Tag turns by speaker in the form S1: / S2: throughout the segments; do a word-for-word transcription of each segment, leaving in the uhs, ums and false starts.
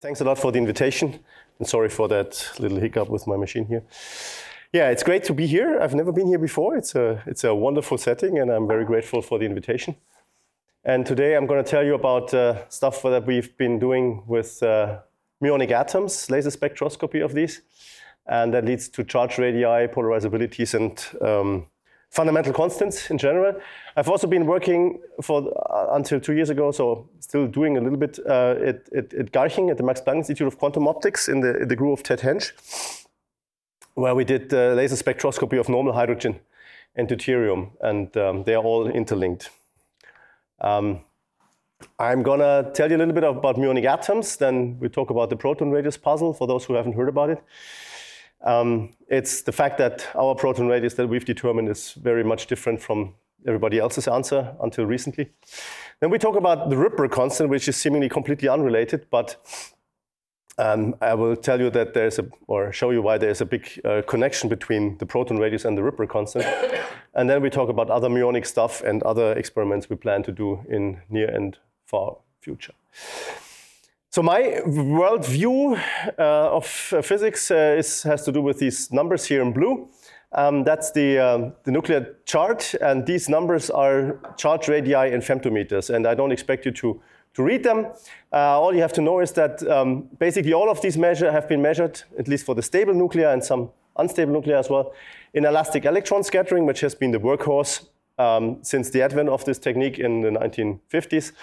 S1: Thanks a lot for the invitation, and sorry for that little hiccup with my machine here. Yeah, it's great to be here. I've never been here before. It's a, it's a wonderful setting, and I'm very grateful for the invitation. And today I'm going to tell you about uh, stuff that we've been doing with uh, muonic atoms, laser spectroscopy of these, and that leads to charge radii, polarizabilities, and um, fundamental constants in general. I've also been working for uh, until two years ago, so still doing a little bit uh, at, at, at Garching, at the Max Planck Institute of Quantum Optics in the, in the group of Ted Hensch, where we did uh, laser spectroscopy of normal hydrogen and deuterium, and um, they are all interlinked. Um, I'm gonna tell you a little bit about muonic atoms, then we talk about the proton radius puzzle for those who haven't heard about it. Um, it's the fact that our proton radius that we've determined is very much different from everybody else's answer until recently. Then we talk about the Rydberg constant, which is seemingly completely unrelated, but um, I will tell you that there's a, or show you why there's a big uh, connection between the proton radius and the Rydberg constant. And then we talk about other muonic stuff and other experiments we plan to do in near and far future. So my worldview uh, of uh, physics uh, is, has to do with these numbers here in blue. Um, that's the, um, the nuclear charge, and these numbers are charge radii in femtometers, and I don't expect you to, to read them. Uh, all you have to know is that um, basically all of these measures have been measured, at least for the stable nuclei and some unstable nuclei as well, in elastic electron scattering, which has been the workhorse um, since the advent of this technique in the nineteen fifties.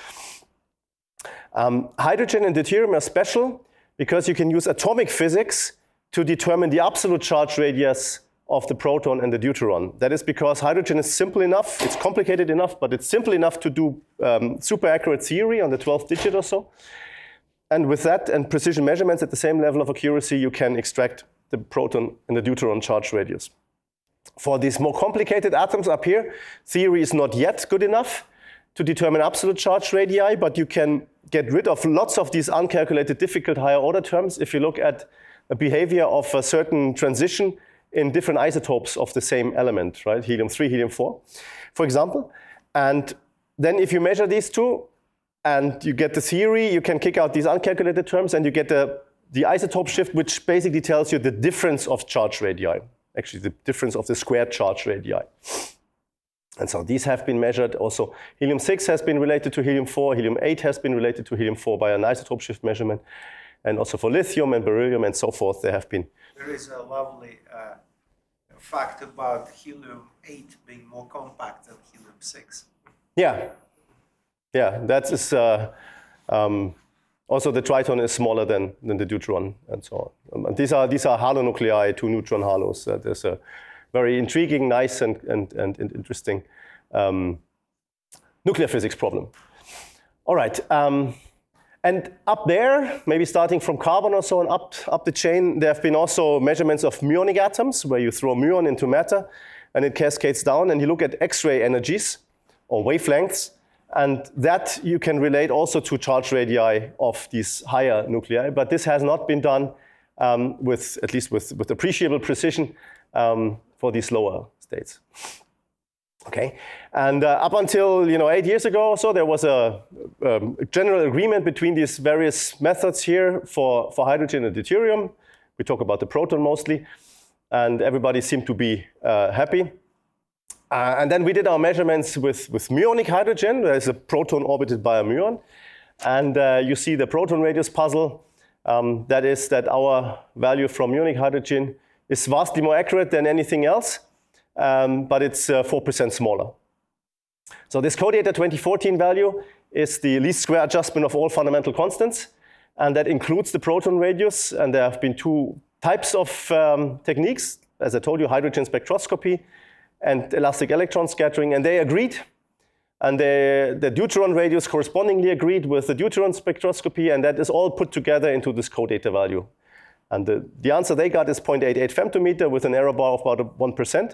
S1: Um, hydrogen and deuterium are special because you can use atomic physics to determine the absolute charge radius of the proton and the deuteron. That is because hydrogen is simple enough, it's complicated enough, but it's simple enough to do um, super accurate theory on the twelfth digit or so. And with that and precision measurements at the same level of accuracy, you can extract the proton and the deuteron charge radius. For these more complicated atoms up here, theory is not yet good enough to determine absolute charge radii, but you can get rid of lots of these uncalculated, difficult higher order terms if you look at the behavior of a certain transition in different isotopes of the same element, right? helium three, helium four, for example. And then if you measure these two and you get the theory, you can kick out these uncalculated terms and you get the, the isotope shift, which basically tells you the difference of charge radii, actually the difference of the squared charge radii. And so these have been measured. Also, helium six has been related to helium four. Helium eight has been related to helium four by an isotope shift measurement. And also for lithium and beryllium and so forth, there have been.
S2: There is a lovely uh, fact about helium eight being more compact than helium six.
S1: Yeah. Yeah, that is. Uh, um, also, the triton is smaller than, than the deuteron and so on. Um, these are, these are halonuclei, two neutron halos. Uh, there's a very intriguing, nice, and, and, and, and interesting um, nuclear physics problem. All right. Um, and up there, maybe starting from carbon or so and up, up the chain, there have been also measurements of muonic atoms, where you throw muon into matter, and it cascades down, and you look at X-ray energies, or wavelengths, and that you can relate also to charge radii of these higher nuclei, but this has not been done um, with, at least with, with appreciable precision, um, for these lower states. Okay, and uh, up until you know eight years ago or so, there was a, um, a general agreement between these various methods here for, for hydrogen and deuterium. We talk about the proton mostly, and everybody seemed to be uh, happy. Uh, and then we did our measurements with, with muonic hydrogen. There's a proton orbited by a muon, and uh, you see the proton radius puzzle. Um, that is that our value from muonic hydrogen is vastly more accurate than anything else, um, but it's uh, four percent smaller. So this CODATA twenty fourteen value is the least square adjustment of all fundamental constants, and that includes the proton radius, and there have been two types of um, techniques, as I told you, hydrogen spectroscopy and elastic electron scattering, and they agreed, and the, the deuteron radius correspondingly agreed with the deuteron spectroscopy, and that is all put together into this CODATA value. And the, the answer they got is zero point eight eight femtometer with an error bar of about one percent.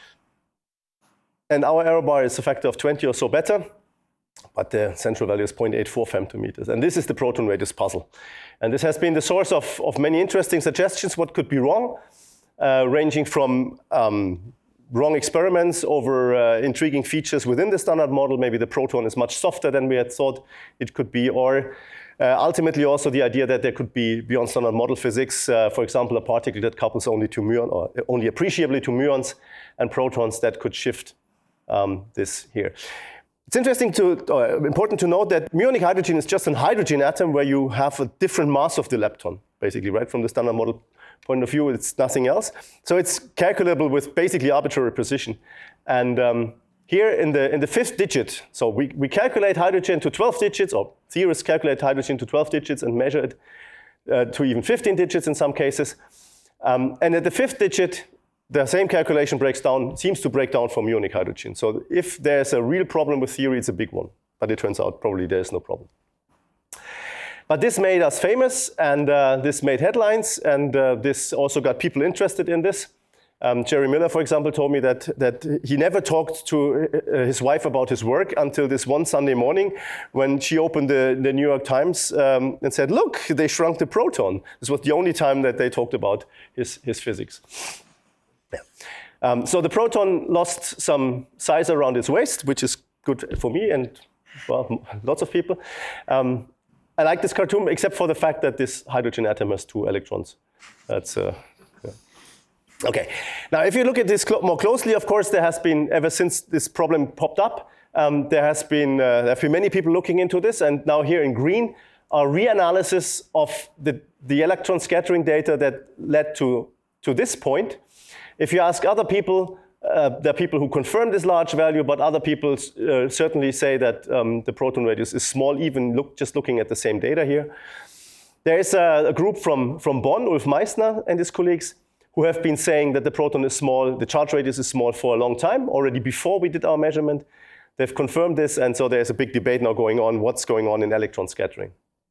S1: And our error bar is a factor of twenty or so better, but the central value is zero point eight four femtometers. And this is the proton radius puzzle. And this has been the source of, of many interesting suggestions what could be wrong, uh, ranging from um, wrong experiments over uh, intriguing features within the standard model. Maybe the proton is much softer than we had thought it could be, or Uh, ultimately, also the idea that there could be, beyond standard model physics, uh, for example, a particle that couples only to muon, or only appreciably to muons and protons that could shift um, this here. It's interesting to, uh, important to note that muonic hydrogen is just a hydrogen atom where you have a different mass of the lepton, basically, right? From the standard model point of view, it's nothing else. So it's calculable with basically arbitrary precision. And um, here in the in the fifth digit, so we, we calculate hydrogen to twelve digits, or theorists calculate hydrogen to twelve digits and measure it uh, to even fifteen digits in some cases. Um, and at the fifth digit, the same calculation breaks down, seems to break down for muonic hydrogen. So if there's a real problem with theory, it's a big one. But it turns out probably there's no problem. But this made us famous, and uh, this made headlines, and uh, this also got people interested in this. Um, Jerry Miller, for example, told me that, that he never talked to uh, his wife about his work until this one Sunday morning when she opened the, the New York Times um, and said, look, they shrunk the proton. This was the only time that they talked about his, his physics. Yeah. Um, so the proton lost some size around its waist, which is good for me and, well, lots of people. Um, I like this cartoon, except for the fact that this hydrogen atom has two electrons. That's... Uh, Okay, now if you look at this cl- more closely, of course, there has been, ever since this problem popped up, um, there has been, uh, there have been many people looking into this, and now here in green are reanalysis of the, the electron scattering data that led to, to this point. If you ask other people, uh, there are people who confirm this large value, but other people uh, certainly say that um, the proton radius is small, even look, just looking at the same data here. There is a, a group from, from Bonn, Ulf Meissner and his colleagues, who have been saying that the proton is small, the charge radius is small for a long time, already before we did our measurement. They've confirmed this, and so there's a big debate now going on, what's going on in electron scattering.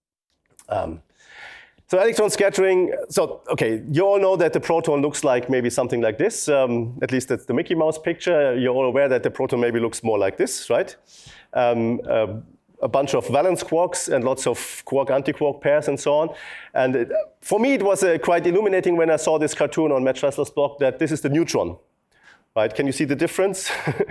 S1: Um, so electron scattering, so okay, you all know that the proton looks like maybe something like this, um, at least that's the Mickey Mouse picture. You're all aware that the proton maybe looks more like this, right? Um, uh, a bunch of valence quarks and lots of quark-antiquark pairs and so on. And it, for me, it was uh, quite illuminating when I saw this cartoon on Matt Shrestler's blog that this is the neutron, right? Can you see the difference?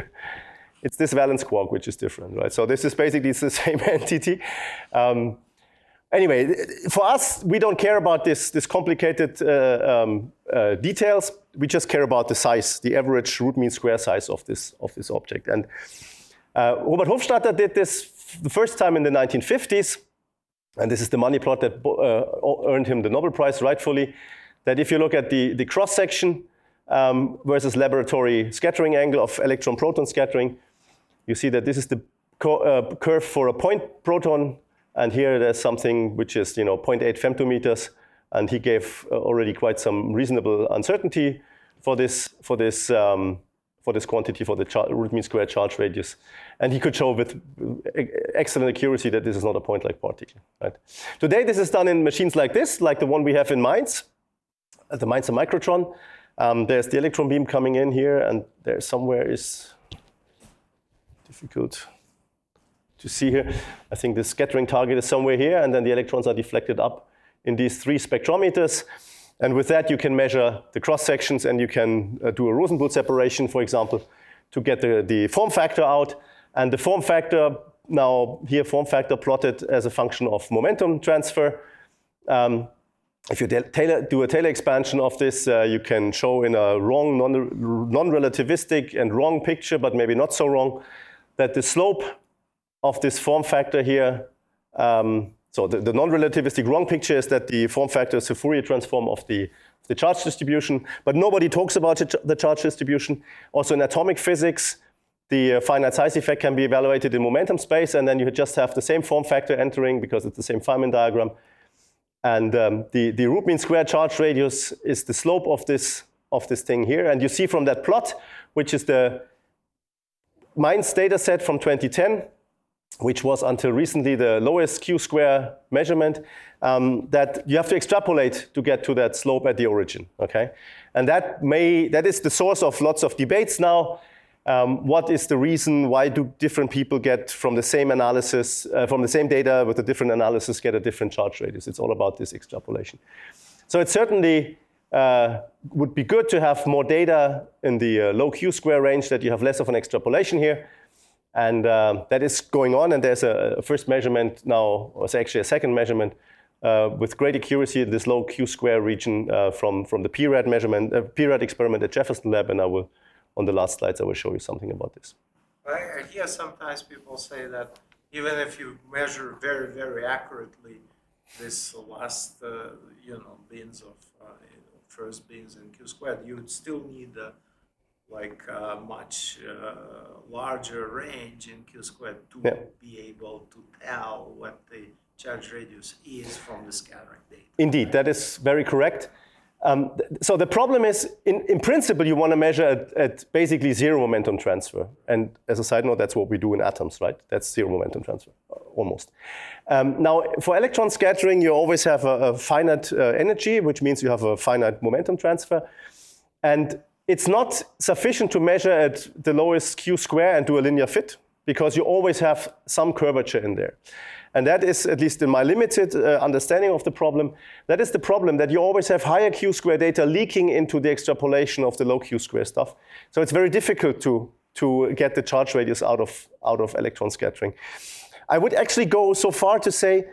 S1: It's this valence quark which is different, right? So this is basically the same entity. Um, anyway, for us, we don't care about this, this complicated uh, um, uh, details. We just care about the size, the average root mean square size of this, of this object. And uh, Robert Hofstadter did this the first time in the nineteen fifties, and this is the money plot that uh, earned him the Nobel Prize rightfully, that if you look at the, the cross-section um, versus laboratory scattering angle of electron-proton scattering, you see that this is the co- uh, curve for a point proton, and here there's something which is, you know, zero point eight femtometers, and he gave uh, already quite some reasonable uncertainty for this, for this um, for this quantity, for the char- root mean square charge radius. And he could show with excellent accuracy that this is not a point-like particle. Right? Today, this is done in machines like this, like the one we have in Mainz, at the Mainzer Microtron. Um, there's the electron beam coming in here, and there somewhere is difficult to see here. I think the scattering target is somewhere here, and then the electrons are deflected up in these three spectrometers. And with that, you can measure the cross-sections, and you can uh, do a Rosenbluth separation, for example, to get the, the form factor out. And the form factor, now here form factor plotted as a function of momentum transfer. Um, if you Taylor, do a Taylor expansion of this, uh, you can show in a wrong, non, non-relativistic and wrong picture, but maybe not so wrong, that the slope of this form factor here, um, so the, the non-relativistic wrong picture is that the form factor is the Fourier transform of the, of the charge distribution, but nobody talks about the charge distribution. Also in atomic physics, the uh, finite size effect can be evaluated in momentum space, and then you just have the same form factor entering because it's the same Feynman diagram. And um, the, the root mean square charge radius is the slope of this, of this thing here. And you see from that plot, which is the Mainz data set from twenty ten, which was until recently the lowest Q square measurement, um, that you have to extrapolate to get to that slope at the origin, okay? And that may, that is the source of lots of debates now. Um, what is the reason? Why do different people get from the same analysis, uh, from the same data with a different analysis, get a different charge radius? It's all about this extrapolation. So it certainly uh, would be good to have more data in the uh, low Q square range, that you have less of an extrapolation here. And uh, that is going on, and there's a, a first measurement now, or it's actually a second measurement, uh, with great accuracy in this low Q square region uh, from, from the P RAD measurement, uh, P RAD experiment at Jefferson Lab, and I will, on the last slides, I will show you something about this.
S2: I hear sometimes people say that even if you measure very, very accurately this last, uh, you know, bins of uh, first bins in Q squared, you would still need a like a much uh, larger range in Q squared to yeah. be able to tell what the charge radius is from the scattering data.
S1: Indeed, that is very correct. Um, th so the problem is, in, in principle, you want to measure at, at basically zero momentum transfer. And as a side note, that's what we do in atoms, right? That's zero momentum transfer, almost. Um, now, for electron scattering, you always have a, a finite uh, energy, which means you have a finite momentum transfer. And it's not sufficient to measure at the lowest Q square and do a linear fit, because you always have some curvature in there. And that is, at least in my limited uh, understanding of the problem, that is the problem, that you always have higher Q square data leaking into the extrapolation of the low Q square stuff. So it's very difficult to, to get the charge radius out of, out of electron scattering. I would actually go so far to say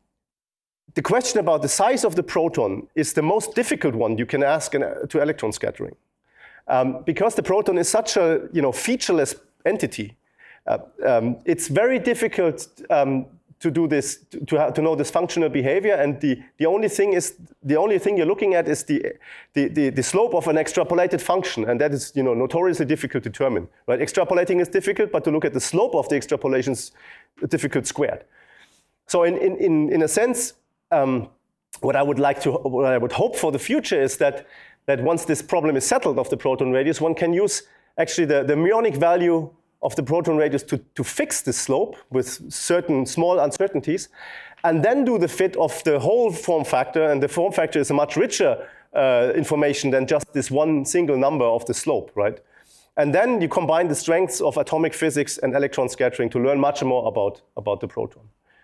S1: the question about the size of the proton is the most difficult one you can ask in, uh, to electron scattering. Um, because the proton is such a you know, featureless entity, uh, um, it's very difficult um, to do this, to, have, to know this functional behavior, and the, the only thing is, the only thing you're looking at is the, the, the, the slope of an extrapolated function, and that is you know, notoriously difficult to determine. Right? Extrapolating is difficult, but to look at the slope of the extrapolation is difficult squared. So in, in, in, in a sense, um, what I would like to, what I would hope for the future is that that once this problem is settled of the proton radius, one can use actually the, the muonic value of the proton radius to, to fix the slope with certain small uncertainties, and then do the fit of the whole form factor, and the form factor is a much richer uh, information than just this one single number of the slope, right? And then you combine the strengths of atomic physics and electron scattering to learn much more about, about the proton.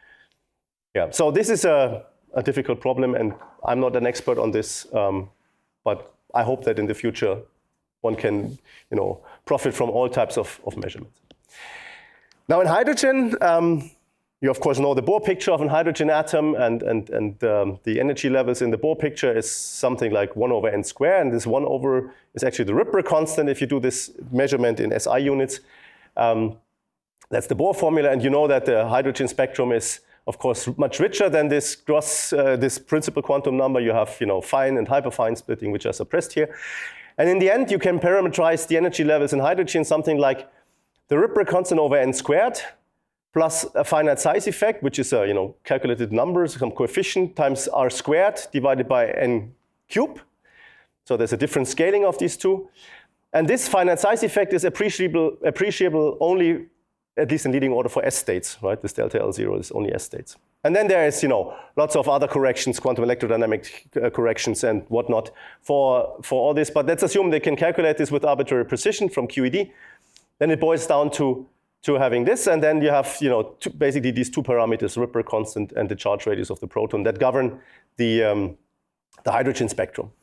S1: Yeah, so this is a, a difficult problem, and I'm not an expert on this, um, but I hope that in the future one can, you know, profit from all types of, of measurements. Now in hydrogen, um, you of course know the Bohr picture of a hydrogen atom, and, and, and um, the energy levels in the Bohr picture is something like one over n squared, and this one over is actually the Ripper constant if you do this measurement in S I units. Um, that's the Bohr formula, and you know that the hydrogen spectrum is of course much richer than this gross, uh, this principal quantum number. You have you know, fine and hyperfine splitting, which are suppressed here. And in the end, you can parameterize the energy levels in hydrogen, something like the Ripper constant over n squared plus a finite size effect, which is a you know, calculated number, some coefficient, times r squared divided by n cubed. So there's a different scaling of these two. And this finite size effect is appreciable, appreciable only, at least in leading order, for S states, right? This delta L zero is only S states. And then there is, you know, lots of other corrections, quantum electrodynamic uh, corrections and whatnot for, for all this. But let's assume they can calculate this with arbitrary precision from Q E D. Then it boils down to, to having this. And then you have, you know, two, basically these two parameters, Ripper constant and the charge radius of the proton, that govern the, um, the hydrogen spectrum.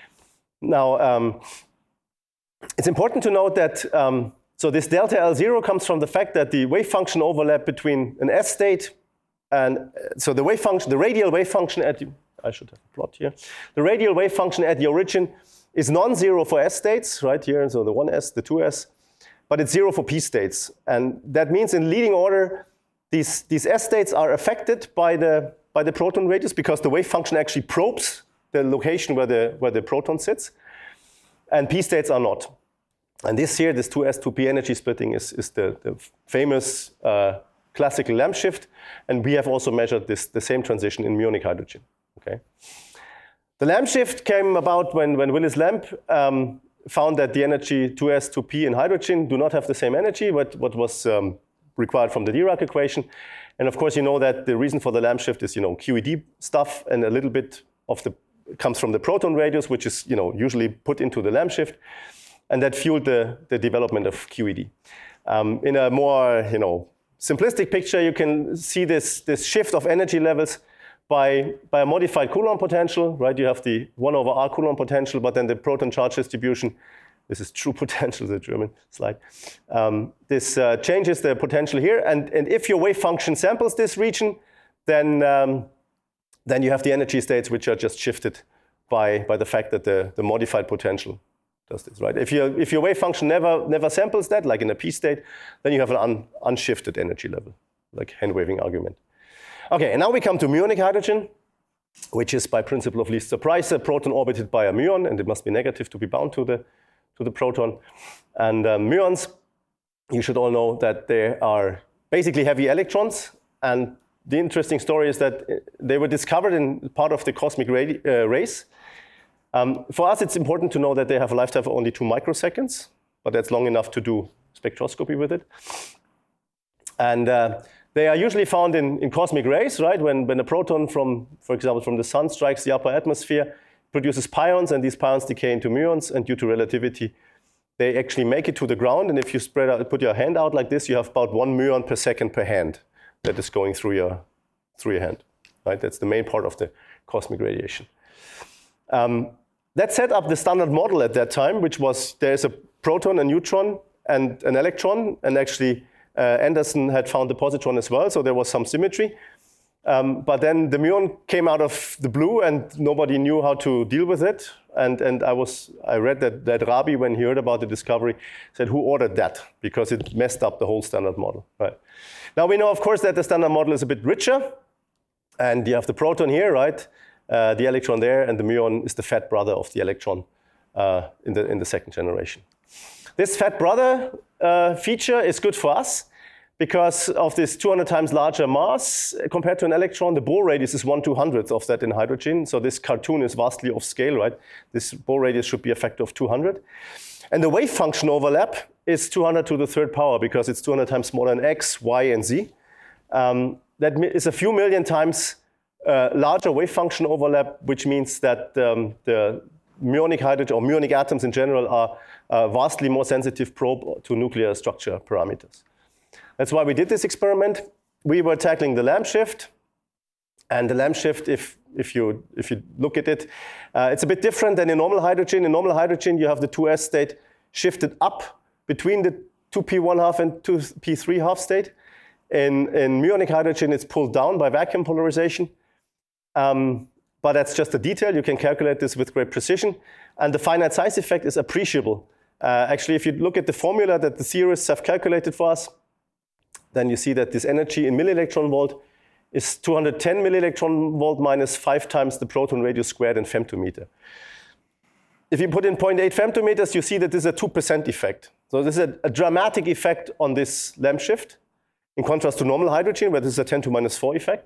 S1: Now, um, it's important to note that um, so this delta L zero comes from the fact that the wave function overlap between an S state and so the wave function, the radial wave function at the, I should have a plot here. The radial wave function at the origin is non-zero for S states, right here, so the one S, the two S, but it's zero for P states. And that means in leading order, these, these S states are affected by the, by the proton radius because the wave function actually probes the location where the, where the proton sits, and P states are not. And this here, this two S two P energy splitting is, is the, the famous uh, classical Lamp shift, and we have also measured this, the same transition in muonic hydrogen. Okay. The Lamp shift came about when, when Willis Lamp um, found that the energy two S two P in hydrogen do not have the same energy, what, what was um, required from the Dirac equation. And of course, you know that the reason for the Lamp shift is, you know, Q E D stuff, and a little bit of the comes from the proton radius, which is, you know, usually put into the Lamp shift. And that fueled the, the development of Q E D. Um, in a more, you know, simplistic picture, you can see this, this shift of energy levels by, by a modified Coulomb potential, right? You have the one over R Coulomb potential, but then the proton charge distribution This is true potential, the German slide. Um, this uh, changes the potential here, and, and if your wave function samples this region, then, um, then you have the energy states which are just shifted by, by the fact that the, the modified potential does this, right? If, you, if your wave function never, never samples that, like in a p state, then you have an un, unshifted energy level, like hand waving argument. Okay, and now we come to muonic hydrogen, which is by principle of least surprise a proton orbited by a muon, and it must be negative to be bound to the, to the proton. And uh, muons, you should all know that they are basically heavy electrons, and the interesting story is that they were discovered in part of the cosmic radi- uh, race. Um, for us, it's important to know that they have a lifetime of only two microseconds, but that's long enough to do spectroscopy with it. And uh, they are usually found in, in cosmic rays, right? When, when a proton from, for example, from the sun strikes the upper atmosphere, produces pions, and these pions decay into muons, and due to relativity, they actually make it to the ground. And if you spread out, put your hand out like this, you have about one muon per second per hand that is going through your, through your hand, right? That's the main part of the cosmic radiation. Um, that set up the standard model at that time, which was there's a proton, a neutron, and an electron, and actually uh, Anderson had found the positron as well, so there was some symmetry. Um, but then the muon came out of the blue, and nobody knew how to deal with it. And, and I was I read that, that Rabi, when he heard about the discovery, said, who ordered that? Because it messed up the whole standard model. Right. Now we know, of course, that the standard model is a bit richer. And you have the proton here, right? Uh, the electron there, and the muon is the fat brother of the electron uh, in, the, in the second generation. This fat brother uh, feature is good for us because of this two hundred times larger mass compared to an electron. The Bohr radius is one two hundredth of that in hydrogen. So this cartoon is vastly off scale, right? This Bohr radius should be a factor of two hundred. And the wave function overlap is two hundred to the third power because it's two hundred times smaller than x, y, and z. Um, that is a few million times uh, larger wave function overlap, which means that um, the muonic hydrogen or muonic atoms in general are a vastly more sensitive probe to nuclear structure parameters. That's why we did this experiment. We were tackling the Lamb shift, and the Lamb shift, if if you if you look at it, uh, it's a bit different than in normal hydrogen. In normal hydrogen, you have the two s state shifted up between the two p one half and two p three half state. In in muonic hydrogen, it's pulled down by vacuum polarization. Um, but that's just a detail. You can calculate this with great precision, and the finite size effect is appreciable. Uh, actually, if you look at the formula that the theorists have calculated for us, then you see that this energy in millielectron volt is two hundred ten millielectron volt minus five times the proton radius squared in femtometer. If you put in zero point eight femtometers, you see that this is a two percent effect. So this is a, a dramatic effect on this Lamb shift, in contrast to normal hydrogen, where this is a ten to minus four effect.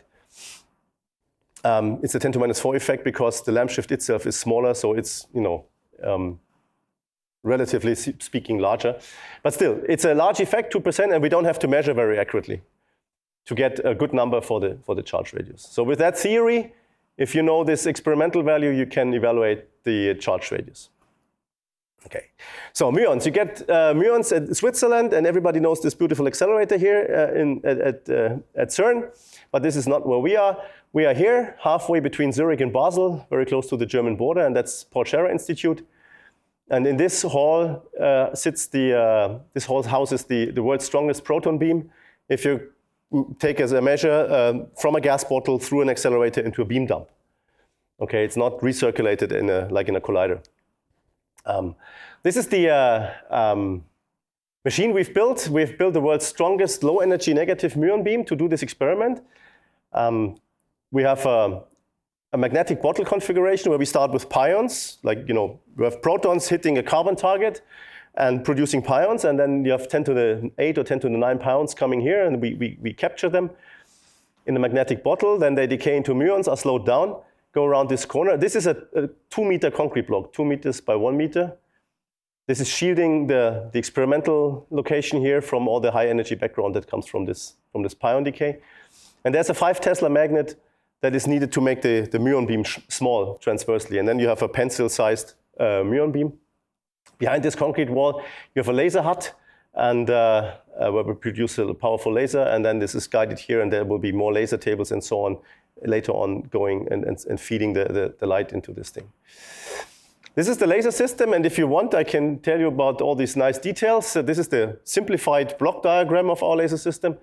S1: Um, it's a ten to minus four effect because the Lamb shift itself is smaller, so it's, you know, um, relatively speaking larger. But still, it's a large effect, two percent, and we don't have to measure very accurately to get a good number for the, for the charge radius. So with that theory, if you know this experimental value, you can evaluate the charge radius. Okay, so muons, you get uh, muons at Switzerland, and everybody knows this beautiful accelerator here uh, in, at, at, uh, at CERN, but this is not where we are. We are here, halfway between Zurich and Basel, very close to the German border, and that's Paul Scherrer Institute. And in this hall uh, sits the, uh, this hall houses the, the world's strongest proton beam. If you take as a measure um, from a gas bottle through an accelerator into a beam dump. Okay, it's not recirculated in a, like in a collider. Um, this is the uh, um, machine we've built. We've built the world's strongest low energy negative muon beam to do this experiment. Um, we have a, a magnetic bottle configuration where we start with pions, like, you know, we have protons hitting a carbon target and producing pions, and then you have ten to the eight or ten to the nine pions coming here, and we, we, we capture them in the magnetic bottle. Then they decay into muons, are slowed down, go around this corner. This is a, a two meter concrete block, two meters by one meter. This is shielding the, the experimental location here from all the high energy background that comes from this, from this pion decay. And there's a five Tesla magnet that is needed to make the, the muon beam sh- small transversely. And then you have a pencil-sized uh, muon beam. Behind this concrete wall, you have a laser hut, and uh, uh, where we produce a powerful laser, and then this is guided here, and there will be more laser tables and so on later on going and, and, and feeding the, the, the light into this thing. This is the laser system, and if you want, I can tell you about all these nice details. So this is the simplified block diagram of our laser system.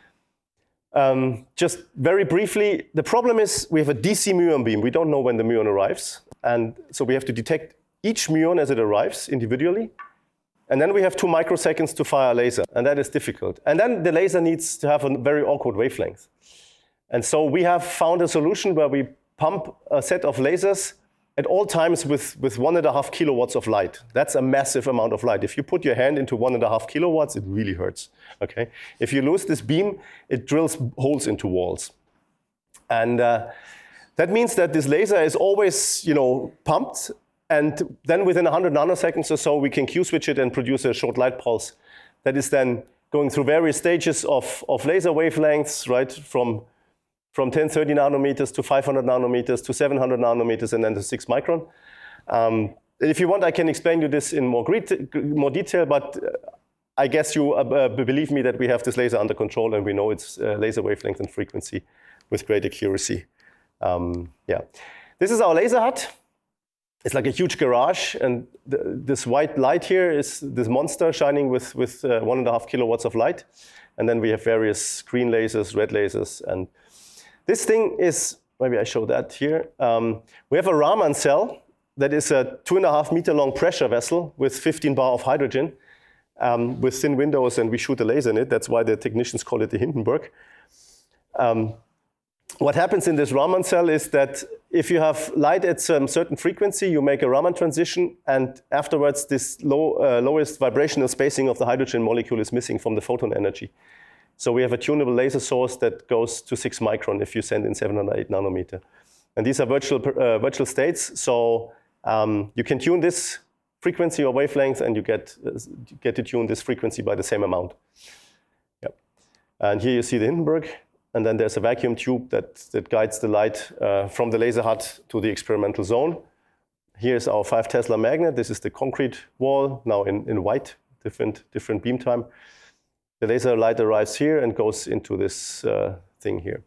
S1: Um, just very briefly, the problem is we have a D C muon beam. We don't know when the muon arrives, and so we have to detect each muon as it arrives individually. And then we have two microseconds to fire a laser, and that is difficult. And then the laser needs to have a very awkward wavelength. And so we have found a solution where we pump a set of lasers at all times with, with one and a half kilowatts of light. That's a massive amount of light. If you put your hand into one and a half kilowatts, it really hurts, okay? If you lose this beam, it drills holes into walls. And uh, that means that this laser is always, you know, pumped, and then within one hundred nanoseconds or so, we can Q-switch it and produce a short light pulse that is then going through various stages of, of laser wavelengths, right, from from ten, thirty nanometers to five hundred nanometers to seven hundred nanometers and then to six micron. Um, if you want, I can explain you this in more, great, more detail, but I guess you uh, believe me that we have this laser under control and we know its uh, laser wavelength and frequency with great accuracy. Um, yeah, this is our laser hut. It's like a huge garage, and th this white light here is this monster shining with, with uh, one and a half kilowatts of light. And then we have various green lasers, red lasers, and this thing is, maybe I show that here. Um, we have a Raman cell that is a two and a half meter long pressure vessel with fifteen bar of hydrogen um, with thin windows, and we shoot a laser in it. That's why the technicians call it the Hindenburg. Um, what happens in this Raman cell is that if you have light at some certain frequency, you make a Raman transition, and afterwards this low, uh, lowest vibrational spacing of the hydrogen molecule is missing from the photon energy. So we have a tunable laser source that goes to six micron if you send in seven hundred eight nanometer. And these are virtual, uh, virtual states, so um, you can tune this frequency or wavelength, and you get, uh, get to tune this frequency by the same amount. Yep. And here you see the Hindenburg, and then there's a vacuum tube that, that guides the light uh, from the laser hut to the experimental zone. Here's our five Tesla magnet. This is the concrete wall, now in, in white, different, different beam time. The laser light arrives here and goes into this uh, thing here.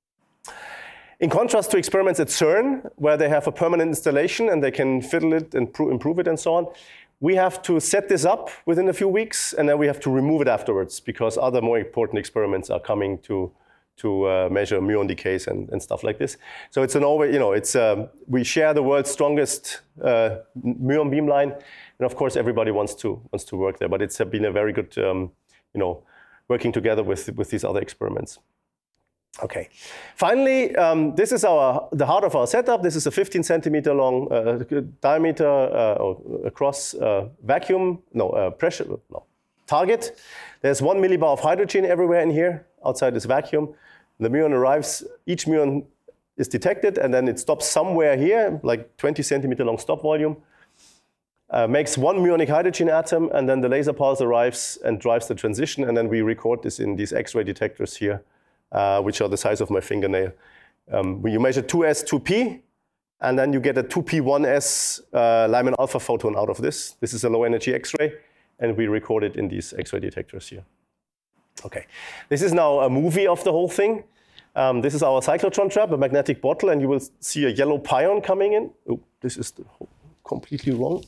S1: In contrast to experiments at CERN, where they have a permanent installation and they can fiddle it and improve it and so on, we have to set this up within a few weeks, and then we have to remove it afterwards because other more important experiments are coming to, to uh, measure muon decays and, and stuff like this. So it's an always, you know, it's, um, we share the world's strongest uh, muon beamline, and of course everybody wants to, wants to work there, but it's been a very good um, you know, working together with, with these other experiments. Okay. Finally, um, this is our, the heart of our setup. This is a fifteen centimeter long uh, diameter uh, or across uh, vacuum, no, uh, pressure, no, target. There's one millibar of hydrogen everywhere in here, outside this vacuum. The muon arrives, each muon is detected, and then it stops somewhere here, like twenty centimeter long stop volume. Uh, makes one muonic hydrogen atom, and then the laser pulse arrives and drives the transition, and then we record this in these X-ray detectors here, uh, which are the size of my fingernail. Um, you measure two S, two P, and then you get a two P one S uh, Lyman alpha photon out of this. This is a low energy X-ray, and we record it in these X-ray detectors here. Okay, this is now a movie of the whole thing. Um, this is our cyclotron trap, a magnetic bottle, and you will see a yellow pion coming in. Oh, this is the completely wrong.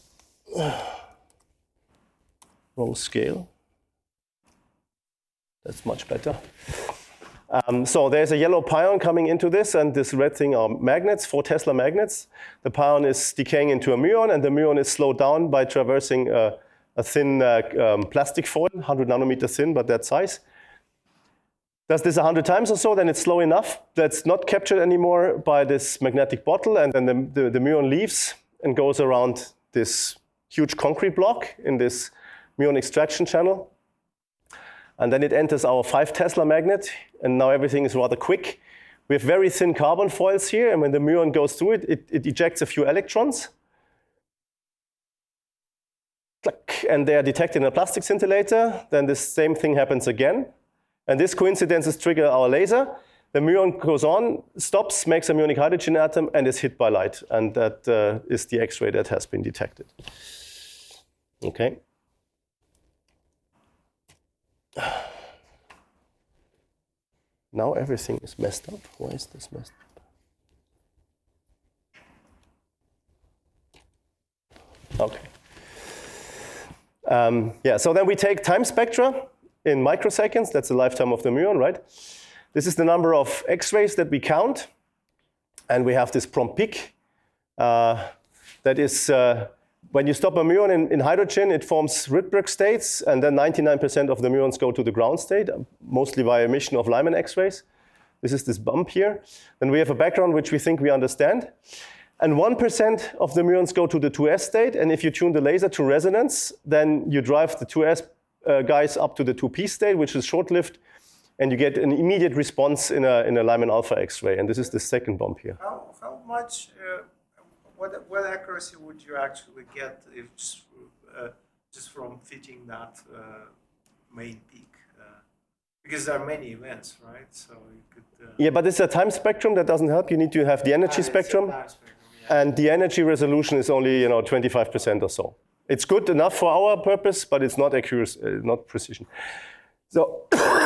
S1: Wrong scale. That's much better. Um, so there's a yellow pion coming into this, and this red thing are magnets, four Tesla magnets. The pion is decaying into a muon, and the muon is slowed down by traversing a, a thin uh, um, plastic foil, one hundred nanometer thin, but that size. Does this one hundred times or so, then it's slow enough that's not captured anymore by this magnetic bottle, and then the, the, the muon leaves and goes around this huge concrete block in this muon extraction channel. And then it enters our five Tesla magnet, and now everything is rather quick. We have very thin carbon foils here, and when the muon goes through it, it, it ejects a few electrons. And they are detected in a plastic scintillator. Then this same thing happens again. And this coincidences trigger our laser. The muon goes on, stops, makes a muonic hydrogen atom, and is hit by light. And that uh, is the X-ray that has been detected. Okay. Now everything is messed up. Why is this messed up? Okay. Um, yeah, so then we take time spectra in microseconds. That's the lifetime of the muon, right? This is the number of X-rays that we count. And we have this prompt peak. Uh, that is, uh, when you stop a muon in, in hydrogen, it forms Rydberg states, and then ninety-nine percent of the muons go to the ground state, mostly via emission of Lyman X-rays. This is this bump here. Then we have a background which we think we understand. And one percent of the muons go to the two S state, and if you tune the laser to resonance, then you drive the two S uh, guys up to the two P state, which is short-lived, and you get an immediate response in a, in a Lyman alpha X-ray, and this is the second bump here.
S2: How, how much, uh, what, what accuracy would you actually get if just, uh, just from fitting that uh, main peak? Uh, because there are many events, right? So you could. Uh,
S1: yeah, but it's a time spectrum that doesn't help. You need to have the energy spectrum,
S2: spectrum
S1: yeah. And the energy resolution is only, you know, twenty-five percent or so. It's good enough for our purpose, but it's not accurate, uh, not precision. So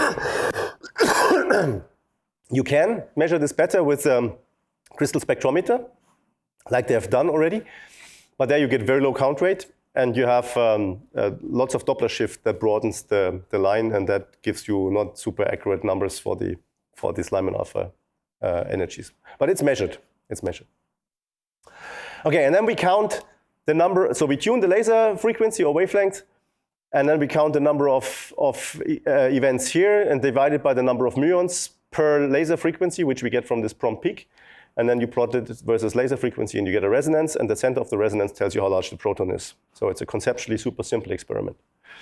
S1: you can measure this better with um, crystal spectrometer, like they have done already, but there you get very low count rate, and you have um, uh, lots of Doppler shift that broadens the, the line, and that gives you not super accurate numbers for the for these Lyman alpha uh, energies. But it's measured. It's measured. Okay, and then we count the number. So we tune the laser frequency or wavelength. And then we count the number of, of uh, events here and divide it by the number of muons per laser frequency, which we get from this prompt peak. And then you plot it versus laser frequency and you get a resonance, and the center of the resonance tells you how large the proton is. So it's a conceptually super simple experiment.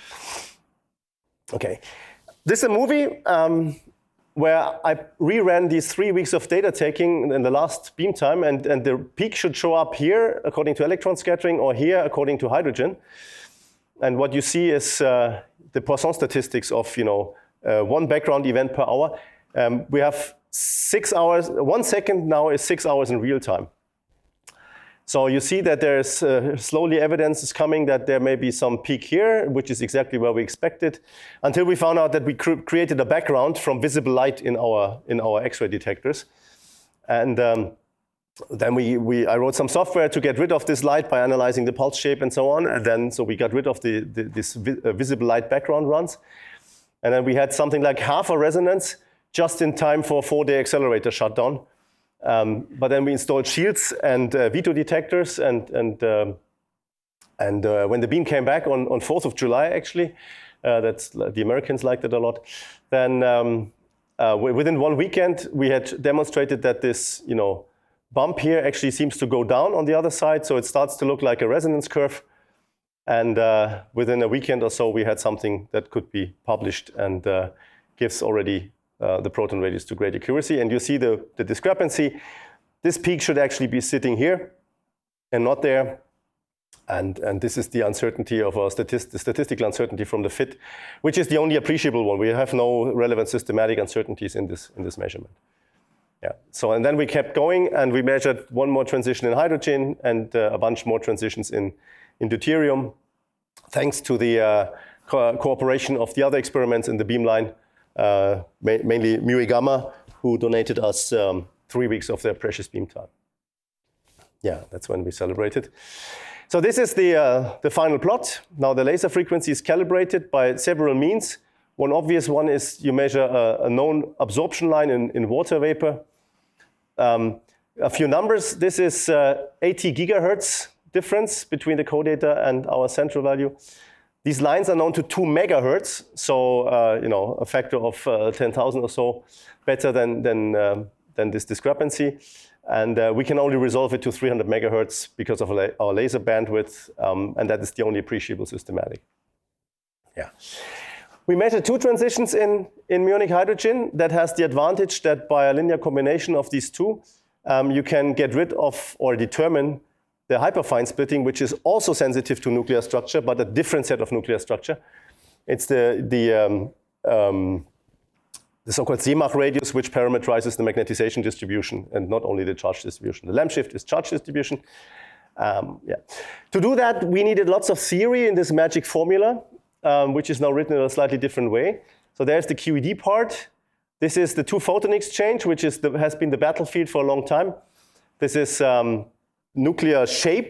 S1: Okay, this is a movie um, where I reran these three weeks of data taking in the last beam time, and, and the peak should show up here according to electron scattering or here according to hydrogen. And what you see is uh, the Poisson statistics of, you know, uh, one background event per hour. Um, we have six hours, one second now is six hours in real time. So you see that there's uh, slowly evidence is coming that there may be some peak here, which is exactly where we expected, until we found out that we cr created a background from visible light in our, in our X-ray detectors. And um, Then we, we, I wrote some software to get rid of this light by analyzing the pulse shape and so on. And then, so we got rid of the, the, this vi uh, visible light background runs. And then we had something like half a resonance just in time for a four-day accelerator shutdown. Um, but then we installed shields and uh, veto detectors. And, and, um, and uh, when the beam came back on, on fourth of July, actually, uh, that's, the Americans liked it a lot, then um, uh, within one weekend, we had demonstrated that this, you know, bump here actually seems to go down on the other side, so it starts to look like a resonance curve. And uh, within a weekend or so, we had something that could be published and uh, gives already uh, the proton radius to great accuracy. And you see the, the discrepancy. This peak should actually be sitting here and not there. And, and this is the uncertainty of our statist the statistical uncertainty from the fit, which is the only appreciable one. We have no relevant systematic uncertainties in this, in this measurement. Yeah. So, and then we kept going, and we measured one more transition in hydrogen and uh, a bunch more transitions in, in deuterium, thanks to the uh, co cooperation of the other experiments in the beamline, uh, ma mainly Mu Gamma, who donated us um, three weeks of their precious beam time. Yeah, that's when we celebrated. So this is the, uh, the final plot. Now the laser frequency is calibrated by several means. One obvious one is you measure a, a known absorption line in, in water vapor. Um, a few numbers. This is uh, eighty gigahertz difference between the codata and our central value. These lines are known to two megahertz, so uh, you know, a factor of uh, ten thousand or so better than than um, than this discrepancy. And uh, we can only resolve it to three hundred megahertz because of our laser bandwidth, um, and that is the only appreciable systematic. Yeah. We measured two transitions in, in muonic hydrogen. That has the advantage that by a linear combination of these two, um, you can get rid of or determine the hyperfine splitting, which is also sensitive to nuclear structure, but a different set of nuclear structure. It's the, the, um, um, the so-called Semach radius, which parameterizes the magnetization distribution and not only the charge distribution. The lamp shift is charge distribution. Um, yeah. To do that, we needed lots of theory in this magic formula, Um, which is now written in a slightly different way. So there's the Q E D part. This is the two-photon exchange, which is the, has been the battlefield for a long time. This is um, nuclear shape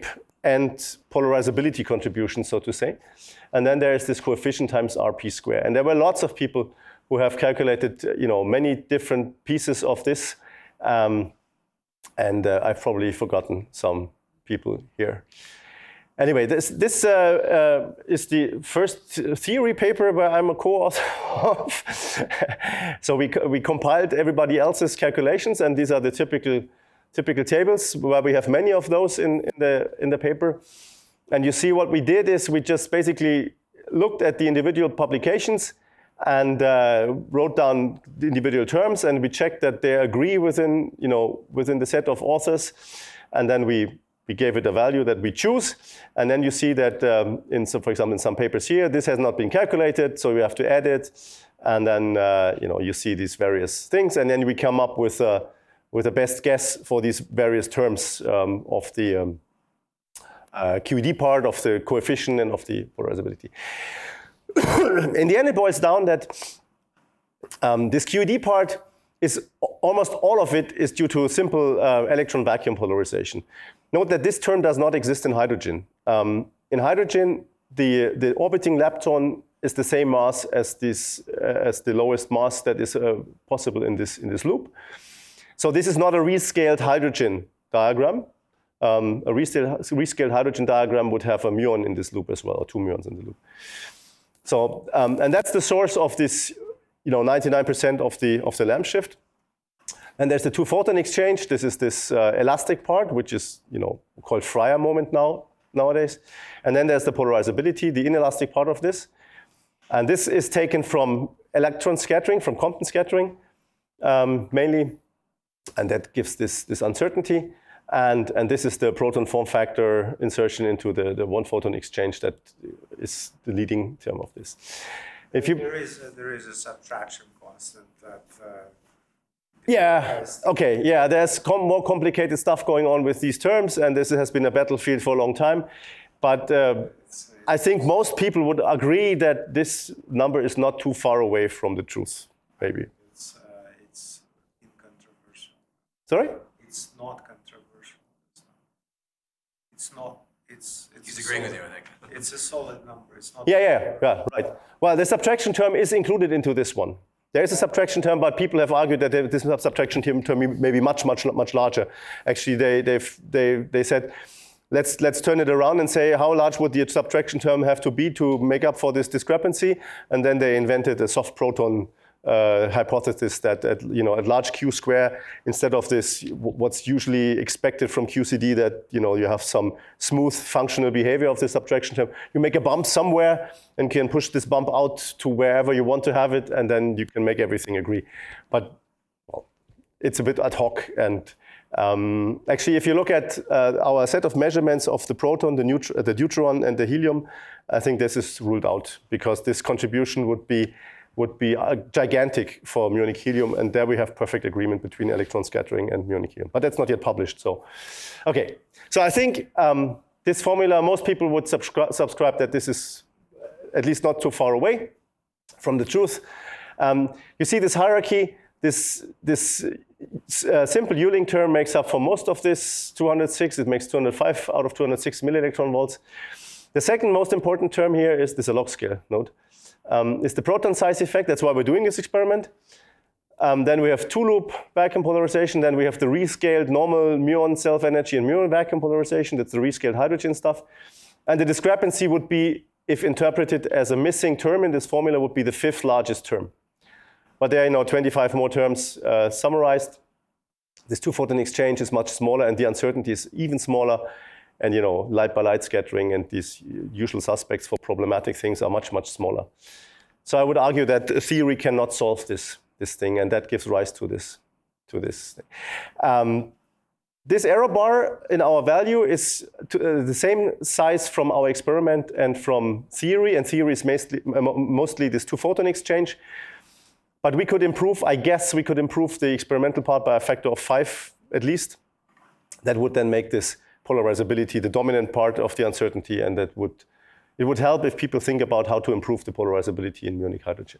S1: and polarizability contribution, so to say. And then there is this coefficient times R P square. And there were lots of people who have calculated, you know, many different pieces of this. Um, and uh, I've probably forgotten some people here. Anyway, this, this uh, uh, is the first theory paper where I'm a co-author of. So we, we compiled everybody else's calculations, and these are the typical, typical tables where we have many of those in, in, the, in the paper. And you see what we did is we just basically looked at the individual publications and uh, wrote down the individual terms, and we checked that they agree within, you know, within the set of authors. And then we We gave it a value that we choose, and then you see that, um, in some, for example, in some papers here, this has not been calculated, so we have to add it, and then uh, you know you see these various things, and then we come up with a with a best guess for these various terms um, of the um, uh, Q E D part, of the coefficient, and of the polarizability. In the end, it boils down that um, this Q E D part is almost all of it is due to simple uh, electron vacuum polarization. Note that this term does not exist in hydrogen. Um, in hydrogen, the, the orbiting lepton is the same mass as, this, uh, as the lowest mass that is uh, possible in this, in this loop. So this is not a rescaled hydrogen diagram. Um, a rescaled, rescaled hydrogen diagram would have a muon in this loop as well, or two muons in the loop. So, um, and that's the source of this, you know, ninety-nine percent of the, of the lamp shift. And there's the two photon exchange. This is this uh, elastic part, which is, you know, called Freyer moment now, nowadays. And then there's the polarizability, the inelastic part of this. And this is taken from electron scattering, from Compton scattering, um, mainly. And that gives this, this uncertainty. And, and this is the proton form factor insertion into the, the one photon exchange that is the leading term of this. If you,
S2: there, is a, there is a subtraction constant that... Uh,
S1: Yeah, okay, yeah, there's com more complicated stuff going on with these terms, and this has been a battlefield for a long time. But uh, I think most people would agree that this number is not too far away from the truth, maybe.
S2: It's, uh, it's incontroversial.
S1: Sorry?
S2: It's not controversial. It's not. It's, it's
S3: He's agreeing with you, I think.
S2: It's a solid number. It's not.
S1: Yeah, yeah, yeah, right. Well, the subtraction term is included into this one. There is a subtraction term, but people have argued that this subtraction term may be much, much, much larger. Actually, they, they've, they, they said, let's, let's turn it around and say, how large would the subtraction term have to be to make up for this discrepancy? And then they invented a soft proton uh, hypothesis that at, you know, at large Q square, instead of this, what's usually expected from Q C D, that you know you have some smooth functional behavior of the subtraction term, you make a bump somewhere and can push this bump out to wherever you want to have it, and then you can make everything agree. But well, it's a bit ad hoc. And um, actually, if you look at uh, our set of measurements of the proton, the, neut the deuteron, and the helium, I think this is ruled out, because this contribution would be would be uh, gigantic for muonic helium, and there we have perfect agreement between electron scattering and muonic helium. But that's not yet published, so. Okay, so I think um, this formula, most people would subscri subscribe that this is at least not too far away from the truth. Um, you see this hierarchy, this, this uh, simple U-link term makes up for most of this two hundred six, it makes two hundred five out of two hundred six millielectron volts. The second most important term here is this log scale node. Um, is the proton size effect. That's why we're doing this experiment. Um, then we have two-loop vacuum polarization. Then we have the rescaled normal muon self-energy and muon vacuum polarization. That's the rescaled hydrogen stuff. And the discrepancy would be, if interpreted as a missing term in this formula, would be the fifth largest term. But there are, you know, twenty-five more terms uh, summarized. This two-photon exchange is much smaller, and the uncertainty is even smaller. And you know, light by light scattering and these usual suspects for problematic things are much, much smaller. So I would argue that theory cannot solve this, this thing, and that gives rise to this, to this thing. Um, this error bar in our value is to, uh, the same size from our experiment and from theory, and theory is mostly, mostly this two-photon exchange. But we could improve, I guess we could improve the experimental part by a factor of five at least. That would then make this polarizability the dominant part of the uncertainty, and that would, it would help if people think about how to improve the polarizability in muonic hydrogen.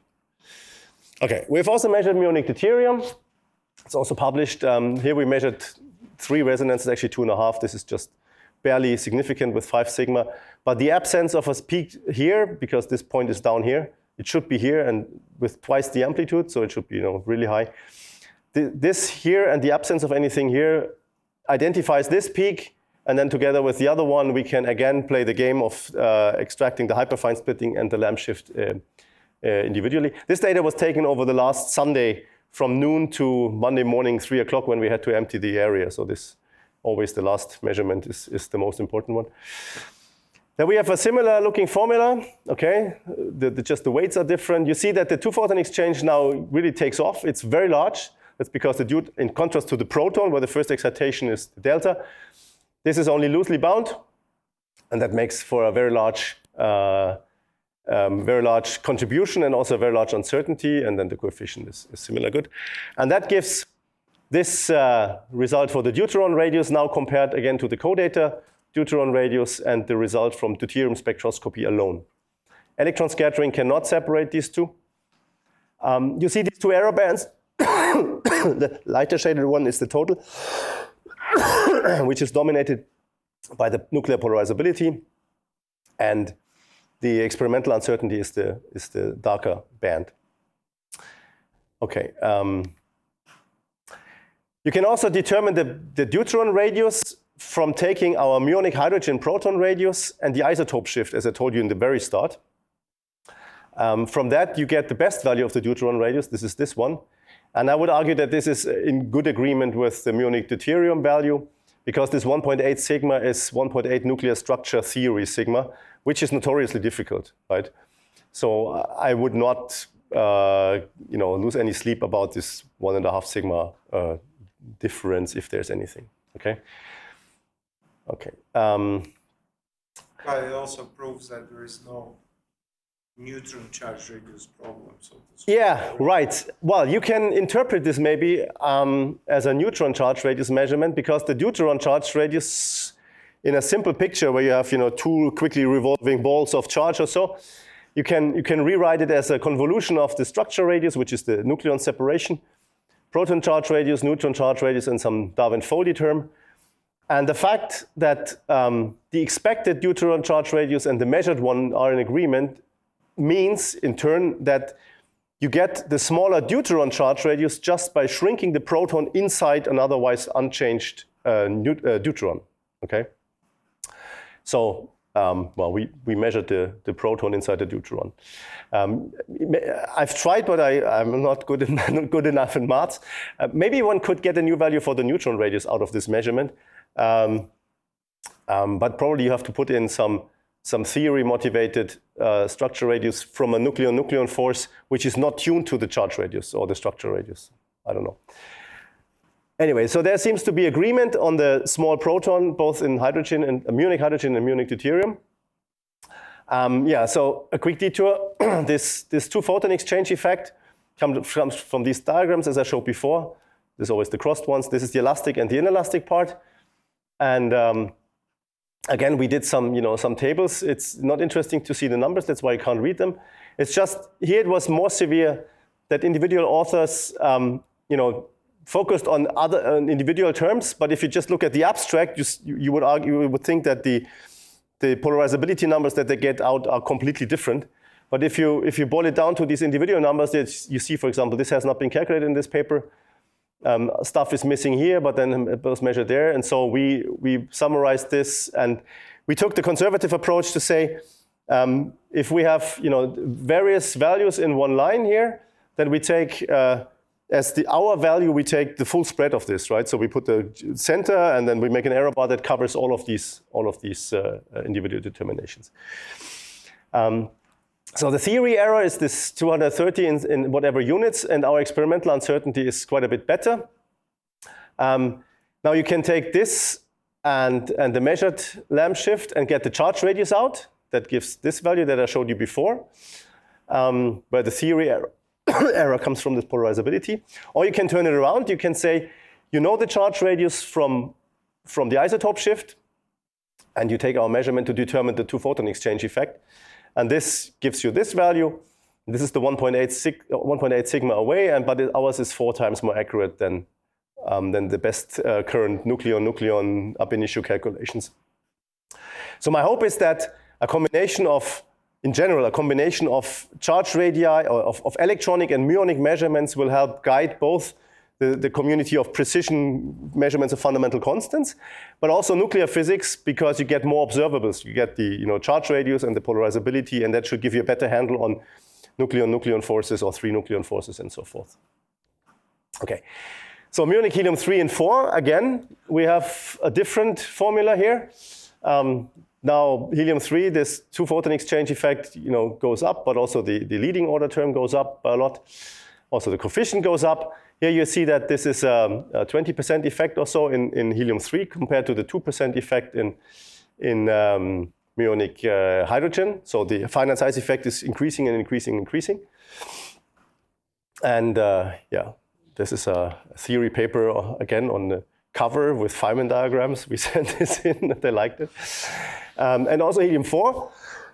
S1: Okay, we've also measured muonic deuterium. It's also published. Um, here we measured three resonances, actually two and a half. This is just barely significant with five sigma. But the absence of a peak here, because this point is down here, it should be here and with twice the amplitude, so it should be, you know, really high. This here and the absence of anything here identifies this peak, and then together with the other one, we can again play the game of uh, extracting the hyperfine splitting and the lamp shift uh, uh, individually. This data was taken over the last Sunday from noon to Monday morning, three o'clock, when we had to empty the area. So this, always the last measurement is, is the most important one. Then we have a similar looking formula, okay? The, the, just the weights are different. You see that the two-photon exchange now really takes off. It's very large. That's because the due, in contrast to the proton, where the first excitation is the delta, this is only loosely bound, and that makes for a very large, uh, um, very large contribution and also a very large uncertainty, and then the coefficient is, is similar good. And that gives this uh, result for the deuteron radius now compared again to the CODATA deuteron radius and the result from deuterium spectroscopy alone. Electron scattering cannot separate these two. Um, you see these two error bands. The lighter shaded one is the total, which is dominated by the nuclear polarizability, and the experimental uncertainty is the, is the darker band. Okay. Um, you can also determine the, the deuteron radius from taking our muonic hydrogen proton radius and the isotope shift, as I told you in the very start. Um, from that, you get the best value of the deuteron radius. This is this one. And I would argue that this is in good agreement with the muonic deuterium value, because this one point eight sigma is one point eight nuclear structure theory sigma, which is notoriously difficult, right? So I would not uh, you know, lose any sleep about this one and a half sigma uh, difference, if there's anything, okay? Okay. Um,
S2: but it also proves that there is no neutron charge radius problem. So
S1: yeah, right. Well, you can interpret this maybe um, as a neutron charge radius measurement, because the deuteron charge radius, in a simple picture where you have, you know, two quickly revolving balls of charge or so, you can, you can rewrite it as a convolution of the structure radius, which is the nucleon separation, proton charge radius, neutron charge radius, and some Darwin-Foldy term. And the fact that um, the expected deuteron charge radius and the measured one are in agreement means, in turn, that you get the smaller deuteron charge radius just by shrinking the proton inside an otherwise unchanged uh, uh, deuteron, okay? So, um, well, we, we measured the, the proton inside the deuteron. Um, I've tried, but I, I'm not good, in, not good enough in maths. Uh, maybe one could get a new value for the neutron radius out of this measurement. Um, um, but probably you have to put in some some theory-motivated uh, structure radius from a nucleon-nucleon force, which is not tuned to the charge radius or the structure radius. I don't know. Anyway, so there seems to be agreement on the small proton, both in hydrogen and uh, muonic hydrogen and muonic deuterium. Um, yeah, so a quick detour. this, this two-photon exchange effect comes from, from these diagrams, as I showed before. There's always the crossed ones. This is the elastic and the inelastic part. And um, again, we did some, you know, some tables. It's not interesting to see the numbers. That's why you can't read them. It's just, here it was more severe that individual authors, um, you know, focused on other uh, individual terms. But if you just look at the abstract, you, you would argue, you would think that the, the polarizability numbers that they get out are completely different. But if you, if you boil it down to these individual numbers, you see, for example, this has not been calculated in this paper. Um, stuff is missing here, but then it was measured there. And so we, we summarized this, and we took the conservative approach to say, um, if we have, you know, various values in one line here, then we take, uh, as the our value, we take the full spread of this, right? So we put the center, and then we make an error bar that covers all of these, all of these uh, individual determinations. Um, So the theory error is this two hundred thirty in, in whatever units, and our experimental uncertainty is quite a bit better. Um, now you can take this and, and the measured lamp shift and get the charge radius out. That gives this value that I showed you before, um, where the theory error, error comes from this polarizability. Or you can turn it around. You can say, you know the charge radius from, from the isotope shift, and you take our measurement to determine the two-photon exchange effect. And this gives you this value. This is the one point eight sigma away, and but it, ours is four times more accurate than, um, than the best uh, current nucleon-nucleon ab initio calculations. So my hope is that a combination of, in general, a combination of charge radii, or of, of electronic and muonic measurements will help guide both the, the community of precision measurements of fundamental constants, but also nuclear physics, because you get more observables. You get the you know, charge radius and the polarizability, and that should give you a better handle on nucleon-nucleon forces or three nucleon forces and so forth. Okay, so muonic helium three and four, again, we have a different formula here. Um, now, helium three, this two-photon exchange effect you know, goes up, but also the, the leading order term goes up a lot. Also, the coefficient goes up. Here you see that this is um, a twenty percent effect or so in, in helium three compared to the two percent effect in, in um, muonic uh, hydrogen. So the finite size effect is increasing and increasing and increasing. And uh, yeah, this is a theory paper, again, on the cover with Feynman diagrams. We sent this in, they liked it. Um, and also helium four.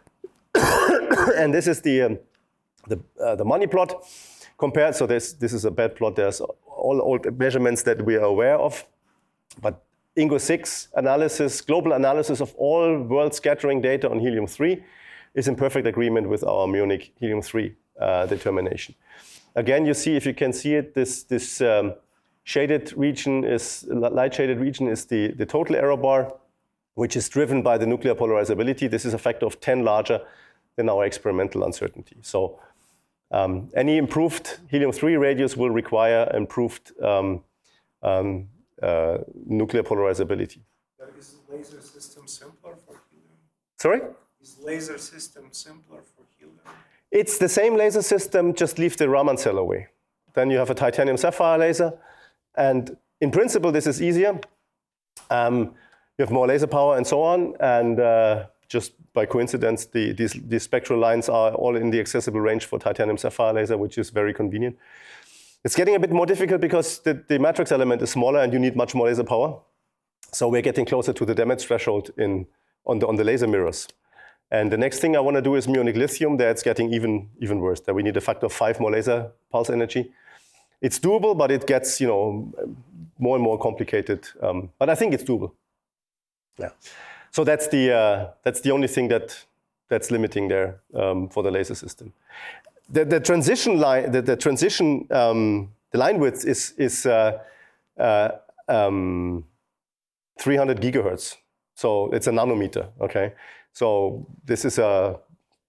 S1: And this is the, um, the, uh, the money plot. Compared, so this, this is a bad plot. There's all old measurements that we are aware of. But Ingo six analysis, global analysis of all world scattering data on helium three is in perfect agreement with our muonic helium three uh, determination. Again, you see, if you can see it, this, this um, shaded region is, light shaded region is the, the total error bar, which is driven by the nuclear polarizability. This is a factor of ten larger than our experimental uncertainty. So Um, any improved helium three radius will require improved um, um, uh, nuclear polarizability.
S2: Is laser system simpler for helium?
S1: Sorry?
S2: Is laser system simpler for helium?
S1: It's the same laser system, just leave the Raman cell away. Then you have a titanium sapphire laser. And in principle, this is easier. Um, you have more laser power and so on. And uh, just by coincidence, the, these, these spectral lines are all in the accessible range for titanium sapphire laser, which is very convenient. It's getting a bit more difficult because the, the matrix element is smaller and you need much more laser power. So we're getting closer to the damage threshold in, on, the, on the laser mirrors. And the next thing I want to do is muonic lithium. There it's getting even, even worse. There we need a factor of five more laser pulse energy. It's doable, but it gets you know, more and more complicated. Um, but I think it's doable. Yeah. So that's the, uh, that's the only thing that, that's limiting there um, for the laser system. The, the transition line, the, the transition, um, the line width is, is uh, uh, um, three hundred gigahertz. So it's a nanometer, okay? So this is a,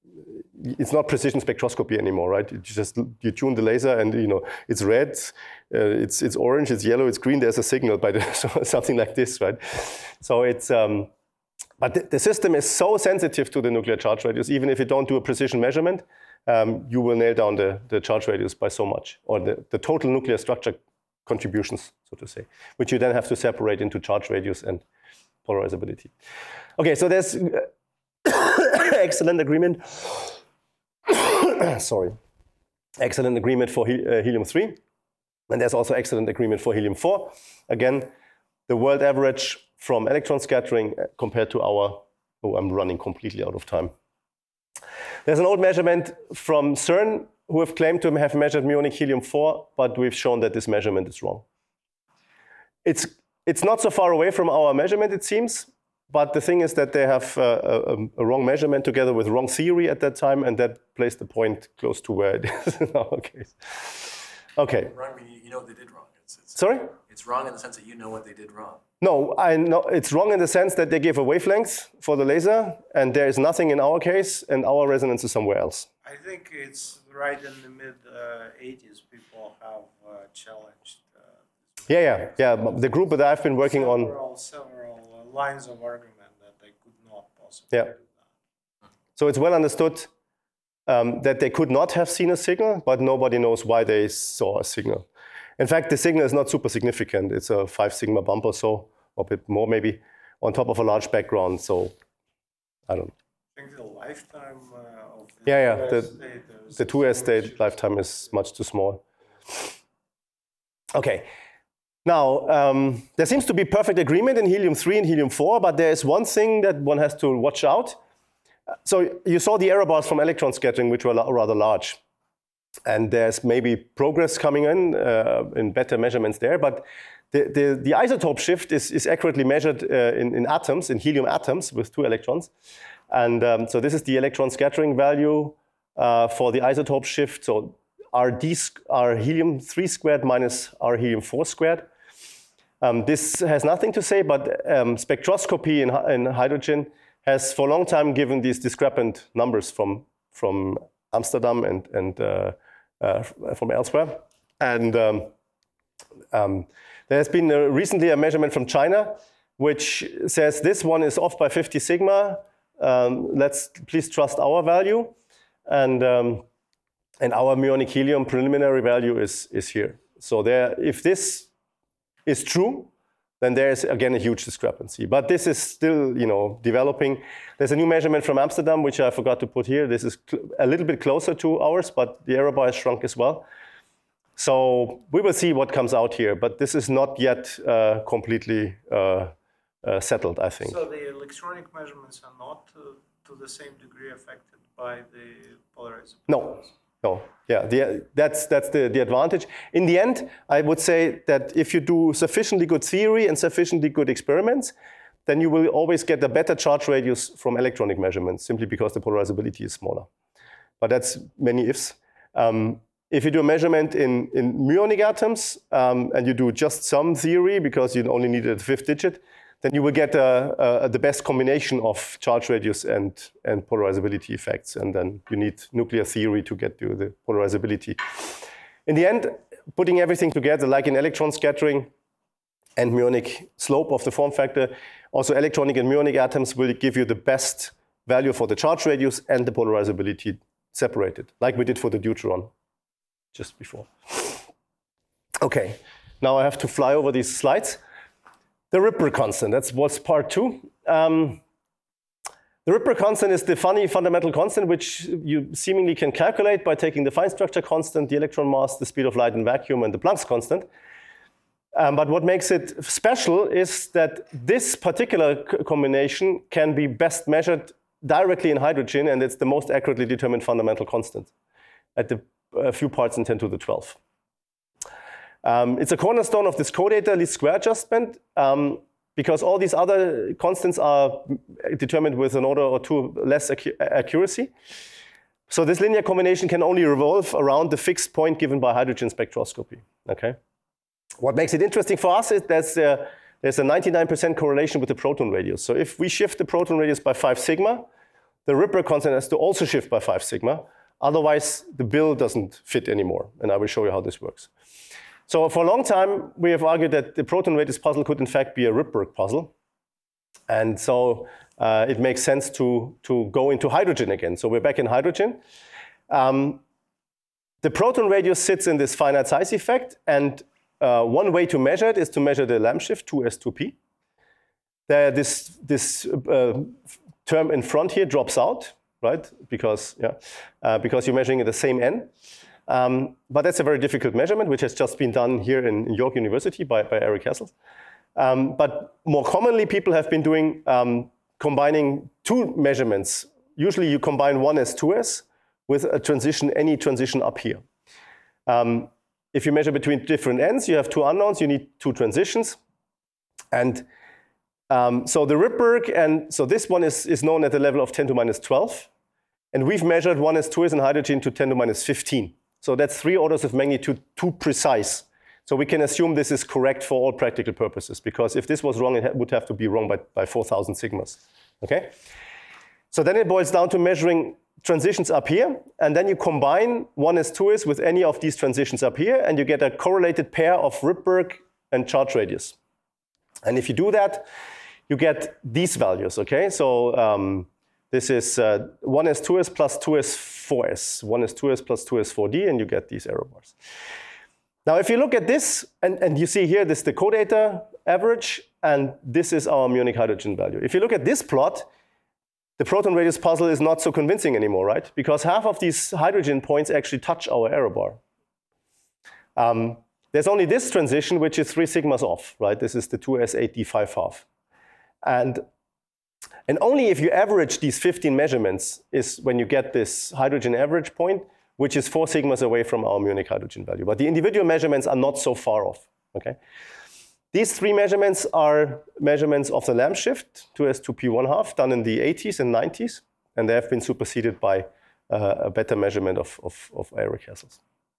S1: it's not precision spectroscopy anymore, right? You just, you tune the laser and, you know, it's red, uh, it's, it's orange, it's yellow, it's green, there's a signal by the, so something like this, right? So it's, um, But the, the system is so sensitive to the nuclear charge radius, even if you don't do a precision measurement, um, you will nail down the, the charge radius by so much, or the, the total nuclear structure contributions, so to say, which you then have to separate into charge radius and polarizability. Okay, so there's excellent agreement. Sorry. Excellent agreement for he, uh, helium three. And there's also excellent agreement for helium four. Again, the world average from electron scattering compared to our, oh, I'm running completely out of time. There's an old measurement from CERN who have claimed to have measured muonic helium four, but we've shown that this measurement is wrong. It's, it's not so far away from our measurement, it seems, but the thing is that they have uh, a, a wrong measurement together with wrong theory at that time, and that placed the point close to where it is in our case. Okay.
S3: Wrong, you know what they did wrong. It's, it's,
S1: Sorry?
S3: It's wrong in the sense that you know what they did wrong.
S1: No, I know it's wrong in the sense that they gave a wavelength for the laser, and there is nothing in our case, and our resonance is somewhere else.
S2: I think it's right in the mid eighties. People have uh, challenged. Uh,
S1: yeah, yeah, yeah. The group that I've been working
S2: several,
S1: on.
S2: Several uh, lines of argument that they could not possibly
S1: Yeah.
S2: do that.
S1: So it's well understood um, that they could not have seen a signal, but nobody knows why they saw a signal. In fact, the signal is not super significant. It's a five sigma bump or so, or a bit more maybe, on top of a large background. So I don't know.
S2: I think the lifetime uh, of the
S1: Yeah, yeah.
S2: two S
S1: The,
S2: state,
S1: the two S state lifetime is much too small. Okay. Now, um, there seems to be perfect agreement in helium three and helium four, but there is one thing that one has to watch out. So you saw the error bars from electron scattering, which were rather large. And there's maybe progress coming in, uh, in better measurements there, but the, the, the isotope shift is, is accurately measured uh, in, in atoms, in helium atoms with two electrons. And um, so this is the electron scattering value uh, for the isotope shift. So R D, R helium three squared minus R helium four squared. Um, this has nothing to say, but um, spectroscopy in, in hydrogen has for a long time given these discrepant numbers from, from Amsterdam and, and uh, uh, from elsewhere. And um, um, there has been a, recently a measurement from China which says this one is off by fifty sigma. Um, let's please trust our value. And, um, and our muonic helium preliminary value is, is here. So there, if this is true, then there is again a huge discrepancy. But this is still, you know, developing. There's a new measurement from Amsterdam, which I forgot to put here. This is a little bit closer to ours, but the error bar has shrunk as well. So we will see what comes out here, but this is not yet uh, completely uh, uh, settled, I think.
S2: So the electronic measurements are not uh, to the same degree affected by the polarization?
S1: No. No, yeah, the, that's, that's the, the advantage. In the end, I would say that if you do sufficiently good theory and sufficiently good experiments, then you will always get a better charge radius from electronic measurements, simply because the polarizability is smaller. But that's many ifs. Um, if you do a measurement in, in muonic atoms, um, and you do just some theory, because you only need a fifth digit, then you will get uh, uh, the best combination of charge radius and, and polarizability effects. And then you need nuclear theory to get to the polarizability. In the end, putting everything together, like in electron scattering and muonic slope of the form factor, also electronic and muonic atoms will give you the best value for the charge radius and the polarizability separated, like we did for the deuteron just before. Okay, now I have to fly over these slides. The Rydberg constant, that's what's part two. Um, the Rydberg constant is the funny fundamental constant which you seemingly can calculate by taking the fine structure constant, the electron mass, the speed of light in vacuum, and the Planck's constant. Um, but what makes it special is that this particular combination can be best measured directly in hydrogen, and it's the most accurately determined fundamental constant at the uh, few parts in ten to the twelve. Um, it's a cornerstone of this codata least square adjustment um, because all these other constants are determined with an order or two less acu accuracy. So this linear combination can only revolve around the fixed point given by hydrogen spectroscopy. Okay. What makes it interesting for us is there's a, there's a ninety-nine percent correlation with the proton radius. So if we shift the proton radius by five sigma, the Rydberg constant has to also shift by five sigma. Otherwise, the bill doesn't fit anymore. And I will show you how this works. So for a long time, we have argued that the proton radius puzzle could in fact be a Rydberg puzzle. And so uh, it makes sense to, to go into hydrogen again. So we're back in hydrogen. Um, the proton radius sits in this finite size effect. And uh, one way to measure it is to measure the Lamb shift, two S two P. There, this this uh, term in front here drops out, right? Because, yeah, uh, because you're measuring at the same n. Um, but that's a very difficult measurement, which has just been done here in, in York University by, by Eric Hessels. Um, but more commonly, people have been doing um, combining two measurements. Usually you combine one S, two S with a transition, any transition up here. Um, if you measure between different ends, you have two unknowns, you need two transitions. And um, so the Rydberg, and so this one is, is known at the level of ten to minus twelve. And we've measured one S, two S in hydrogen to ten to minus fifteen. So that's three orders of magnitude too precise. So we can assume this is correct for all practical purposes, because if this was wrong, it would have to be wrong by, by four thousand sigmas. Okay? So then it boils down to measuring transitions up here, and then you combine one S, two S with any of these transitions up here, and you get a correlated pair of Rydberg and charge radius. And if you do that, you get these values, okay? So um, this is uh, one S, two S plus two S, four S. one S, two S plus two S, four D, and you get these error bars. Now, if you look at this, and, and you see here, this is the codata average, and this is our muonic hydrogen value. If you look at this plot, the proton radius puzzle is not so convincing anymore, right? Because half of these hydrogen points actually touch our error bar. Um, there's only this transition, which is three sigmas off, right? This is the two S eight D five half. And And only if you average these fifteen measurements is when you get this hydrogen average point, which is four sigmas away from our muonic hydrogen value. But the individual measurements are not so far off, okay? These three measurements are measurements of the lamp shift, two S two P one half, done in the eighties and nineties, and they have been superseded by uh, a better measurement of, of, of aerocastles.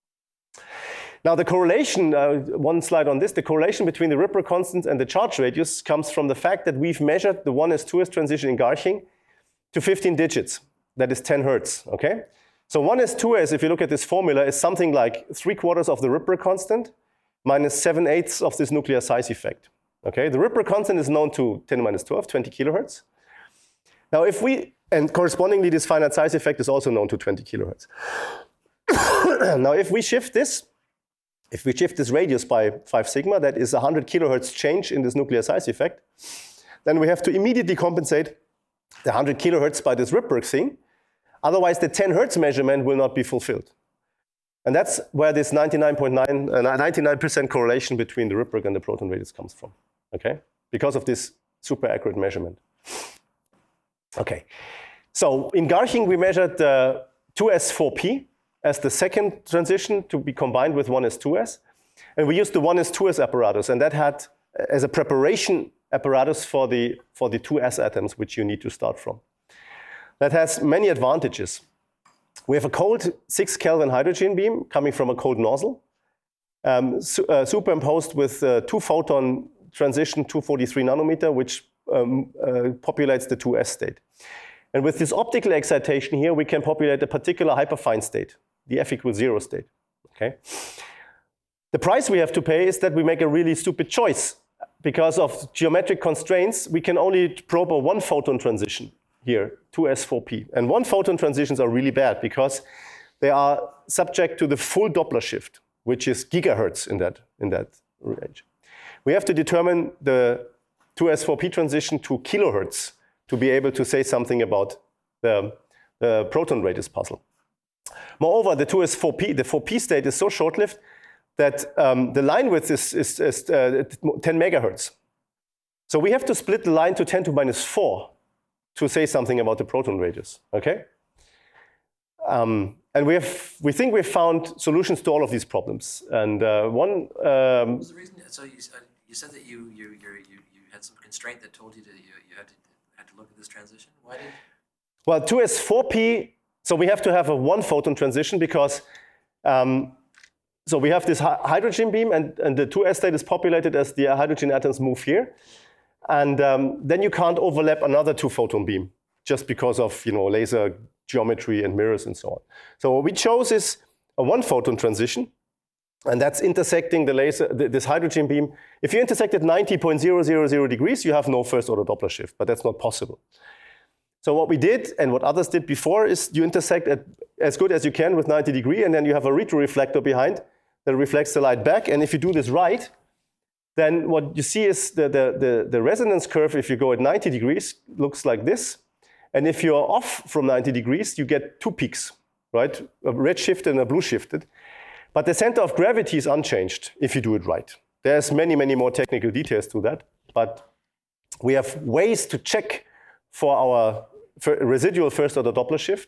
S1: Now the correlation, uh, one slide on this, the correlation between the Ripper constant and the charge radius comes from the fact that we've measured the one S two S transition in Garching to fifteen digits, that is ten hertz, okay? So one S two S, if you look at this formula, is something like three quarters of the Ripper constant minus seven eighths of this nuclear size effect, okay? The Ripper constant is known to ten to the minus twelve, twenty kilohertz. Now if we, and correspondingly this finite size effect is also known to twenty kilohertz. Now if we shift this, if we shift this radius by five sigma, that is a one hundred kilohertz change in this nuclear size effect, then we have to immediately compensate the one hundred kilohertz by this Ripper thing. Otherwise, the ten hertz measurement will not be fulfilled. And that's where this ninety-nine point nine, uh, ninety-nine percent correlation between the Ripper and the proton radius comes from, okay? Because of this super accurate measurement. Okay, so in Garching, we measured uh, two S four P as the second transition to be combined with one S two S. And we used the one S two S apparatus, and that had as a preparation apparatus for the, for the two S atoms, which you need to start from. That has many advantages. We have a cold six Kelvin hydrogen beam coming from a cold nozzle, um, su uh, superimposed with uh, two photon transition two forty-three nanometer, which um, uh, populates the two S state. And with this optical excitation here, we can populate a particular hyperfine state, the F equals zero state, okay? The price we have to pay is that we make a really stupid choice. Because of geometric constraints, we can only probe a one photon transition here, two S four P. And one photon transitions are really bad because they are subject to the full Doppler shift, which is gigahertz in that, in that range. We have to determine the two S four P transition to kilohertz to be able to say something about the, the proton radius puzzle. Moreover, the two S four P, the four P state is so short-lived that um, the line width is, is, is uh, ten megahertz. So we have to split the line to ten to the minus four to say something about the proton radius, okay? Um, and we, have, we think we've found solutions to all of these problems. And uh, one... Um,
S3: what was the reason? So you, uh, you said that you, you, you, you had some constraint that told you that you, you had, to, had to look at this transition. Why did?
S1: Well, two S four P, so we have to have a one photon transition because um, so we have this hydrogen beam, and, and the two S state is populated as the hydrogen atoms move here. And um, then you can't overlap another two photon beam just because of, you know, laser geometry and mirrors and so on. So what we chose is a one photon transition, and that's intersecting the laser, this hydrogen beam. If you intersect at ninety point zero zero zero degrees, you have no first order Doppler shift, but that's not possible. So what we did, and what others did before, is you intersect at as good as you can with ninety degree, and then you have a retroreflector behind that reflects the light back. And if you do this right, then what you see is the, the, the, the resonance curve, if you go at ninety degrees, looks like this. And if you're off from ninety degrees, you get two peaks, right? A red shifted and a blue shifted. But the center of gravity is unchanged if you do it right. There's many, many more technical details to that. But we have ways to check for our residual first order Doppler shift.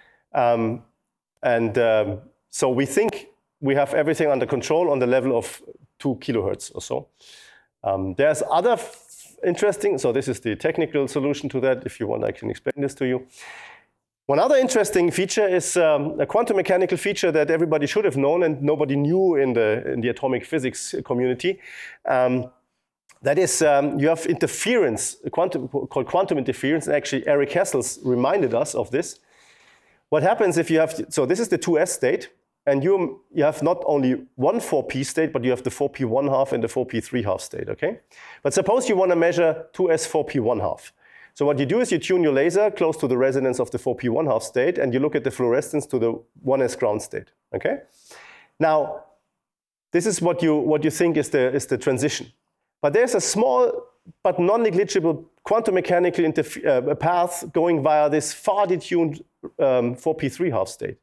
S1: Um, and um, so we think we have everything under control on the level of two kilohertz or so. Um, there's other interesting, so this is the technical solution to that. If you want, I can explain this to you. One other interesting feature is um, a quantum mechanical feature that everybody should have known and nobody knew in the, in the atomic physics community. Um, that is, um, you have interference, quantum, called quantum interference, and actually Eric Hessels reminded us of this. What happens if you have, so this is the two S state, and you, you have not only one four P state, but you have the four P one half and the four P three half state, okay? But suppose you want to measure two S four P one half. So what you do is you tune your laser close to the resonance of the four P one half state, and you look at the fluorescence to the one S ground state, okay? Now, this is what you, what you think is the, is the transition. But there's a small but non-negligible quantum mechanical uh, path going via this far detuned um, four P three half state.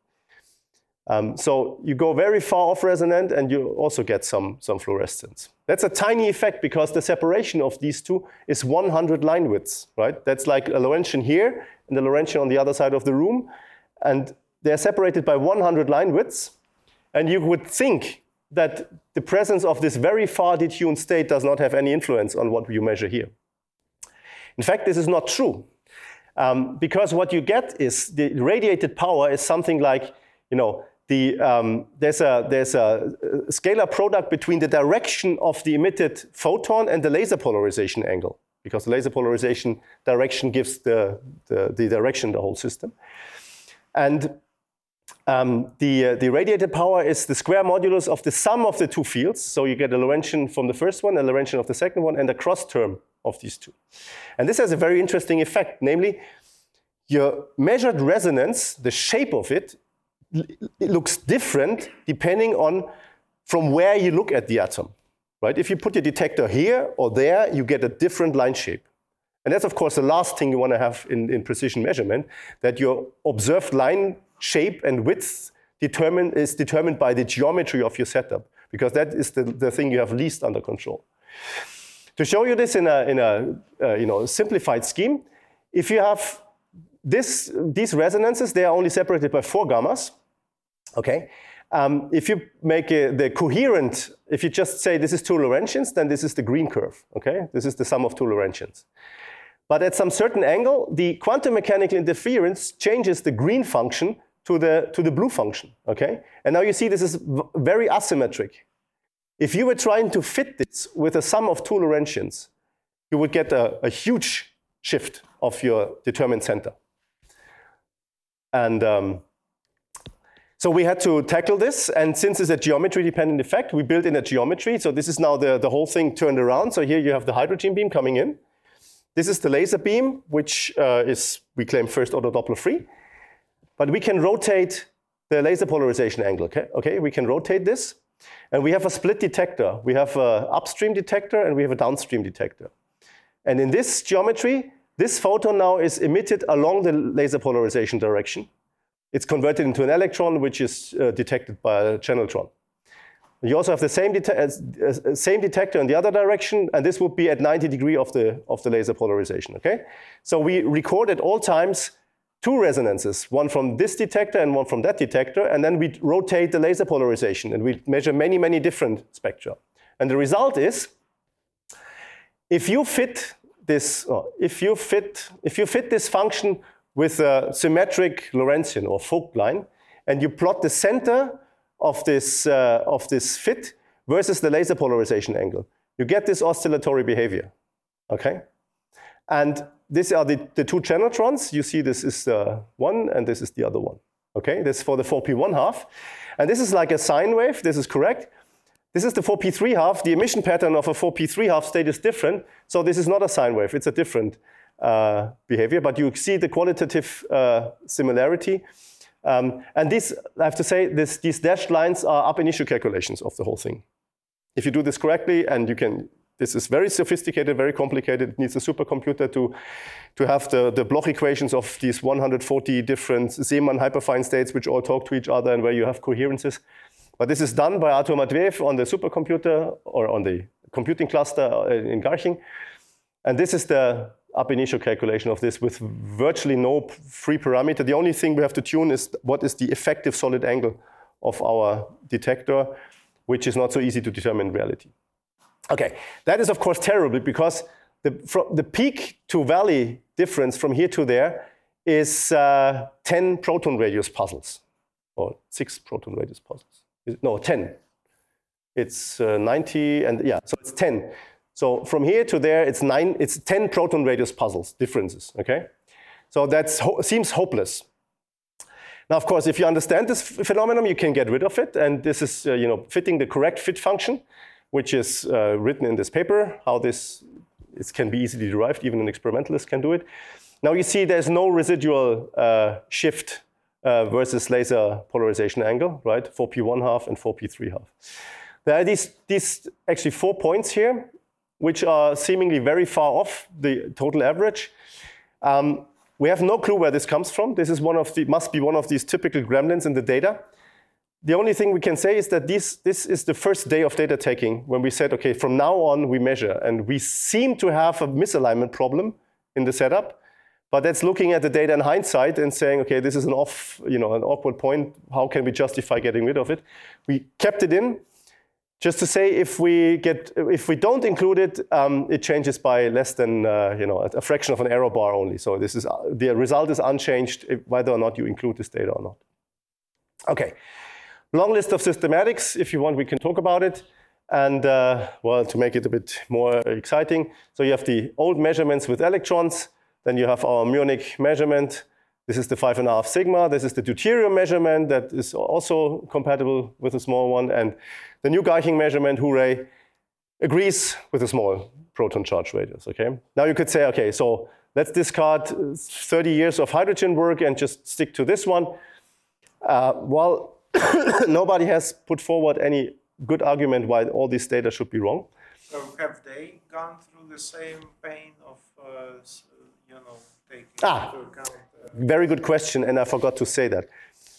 S1: Um, so you go very far off resonant and you also get some, some fluorescence. That's a tiny effect because the separation of these two is one hundred line widths, right? That's like a Lorentzian here and the Lorentzian on the other side of the room. And they're separated by one hundred line widths. And you would think that the presence of this very far detuned state does not have any influence on what you measure here. In fact, this is not true. Um, because what you get is the radiated power is something like, you know, the, um, there's, a, there's a scalar product between the direction of the emitted photon and the laser polarization angle, because the laser polarization direction gives the, the, the direction of the whole system. And um, the, uh, the radiated power is the square modulus of the sum of the two fields. So you get a Lorentzian from the first one, a Lorentzian of the second one, and a cross term of these two. And this has a very interesting effect, namely, your measured resonance, the shape of it, it looks different depending on from where you look at the atom, right? If you put your detector here or there, you get a different line shape. And that's, of course, the last thing you want to have in, in precision measurement, that your observed line shape and width determine, is determined by the geometry of your setup, because that is the, the thing you have least under control. To show you this in a, in a uh, you know, simplified scheme, if you have this, these resonances, they are only separated by four gammas, okay? Um, if you make a, the coherent, if you just say this is two Lorentzians, then this is the green curve, okay? This is the sum of two Lorentzians. But at some certain angle, the quantum mechanical interference changes the green function to the, to the blue function, okay? And now you see this is very asymmetric. If you were trying to fit this with a sum of two Lorentzians, you would get a, a huge shift of your determined center. And um, so we had to tackle this, and since it's a geometry-dependent effect, we built in a geometry. So this is now the, the whole thing turned around. So here you have the hydrogen beam coming in. This is the laser beam, which uh, is, we claim, first-order Doppler-free. But we can rotate the laser polarization angle, okay? Okay, we can rotate this. And we have a split detector. We have an upstream detector, and we have a downstream detector. And in this geometry, this photon now is emitted along the laser polarization direction. It's converted into an electron, which is uh, detected by a channeltron. You also have the same, det uh, same detector in the other direction, and this would be at ninety degrees of the, of the laser polarization, okay? So we record at all times two resonances, one from this detector and one from that detector, and then we rotate the laser polarization, and we measure many, many different spectra. And the result is, if you fit this, oh, if you fit, if you fit this function with a symmetric Lorentzian or Vogt line, and you plot the center of this, uh, of this fit versus the laser polarization angle, you get this oscillatory behavior, okay? And these are the, the two channeltrons. You see this is uh, one and this is the other one, okay? This is for the four p one half. And this is like a sine wave, this is correct. This is the four p three half. The emission pattern of a four p three half state is different, so this is not a sine wave, it's a different uh, behavior, but you see the qualitative uh, similarity. Um, and this, I have to say, this, these dashed lines are ab initio calculations of the whole thing. If you do this correctly, and you can, this is very sophisticated, very complicated, it needs a supercomputer to, to have the, the Bloch equations of these one hundred forty different Zeeman hyperfine states which all talk to each other and where you have coherences. But this is done by Artur Matveev on the supercomputer or on the computing cluster in Garching. And this is the ab initio calculation of this with virtually no free parameter. The only thing we have to tune is what is the effective solid angle of our detector, which is not so easy to determine in reality. Okay, that is of course terrible because the, from the peak to valley difference from here to there is uh, ten proton radius puzzles, or six proton radius puzzles. No, ten. It's uh, ninety, and yeah, so it's ten. So from here to there, it's nine. It's ten proton radius puzzles differences. Okay, so that ho seems hopeless. Now, of course, if you understand this phenomenon, you can get rid of it, and this is uh, you know fitting the correct fit function, which is uh, written in this paper. How this it can be easily derived, even an experimentalist can do it. Now you see, there's no residual uh, shift. Uh, versus laser polarization angle, right? four p one half and four p three half. There are these, these actually four points here, which are seemingly very far off the total average. Um, we have no clue where this comes from. This is one of the, must be one of these typical gremlins in the data. The only thing we can say is that this, this is the first day of data taking when we said, okay, from now on we measure, and we seem to have a misalignment problem in the setup. But that's looking at the data in hindsight and saying, okay, this is an off, you know, an awkward point. How can we justify getting rid of it? We kept it in. Just to say, if we get, if we don't include it, um, it changes by less than uh, you know a fraction of an error bar only. So this is the result is unchanged if, whether or not you include this data or not. Okay, long list of systematics. If you want, we can talk about it. And uh, well, to make it a bit more exciting, so you have the old measurements with electrons. Then you have our muonic measurement. This is the five and a half sigma. This is the deuterium measurement that is also compatible with a small one. And the new Garching measurement, hooray, agrees with a small proton charge radius, okay? Now you could say, okay, so let's discard thirty years of hydrogen work and just stick to this one. Uh, well, nobody has put forward any good argument why all this data should be wrong.
S2: So have they gone through the same pain of, uh, you know, taking
S1: ah,
S2: into account? Uh,
S1: very good question, and I forgot to say that.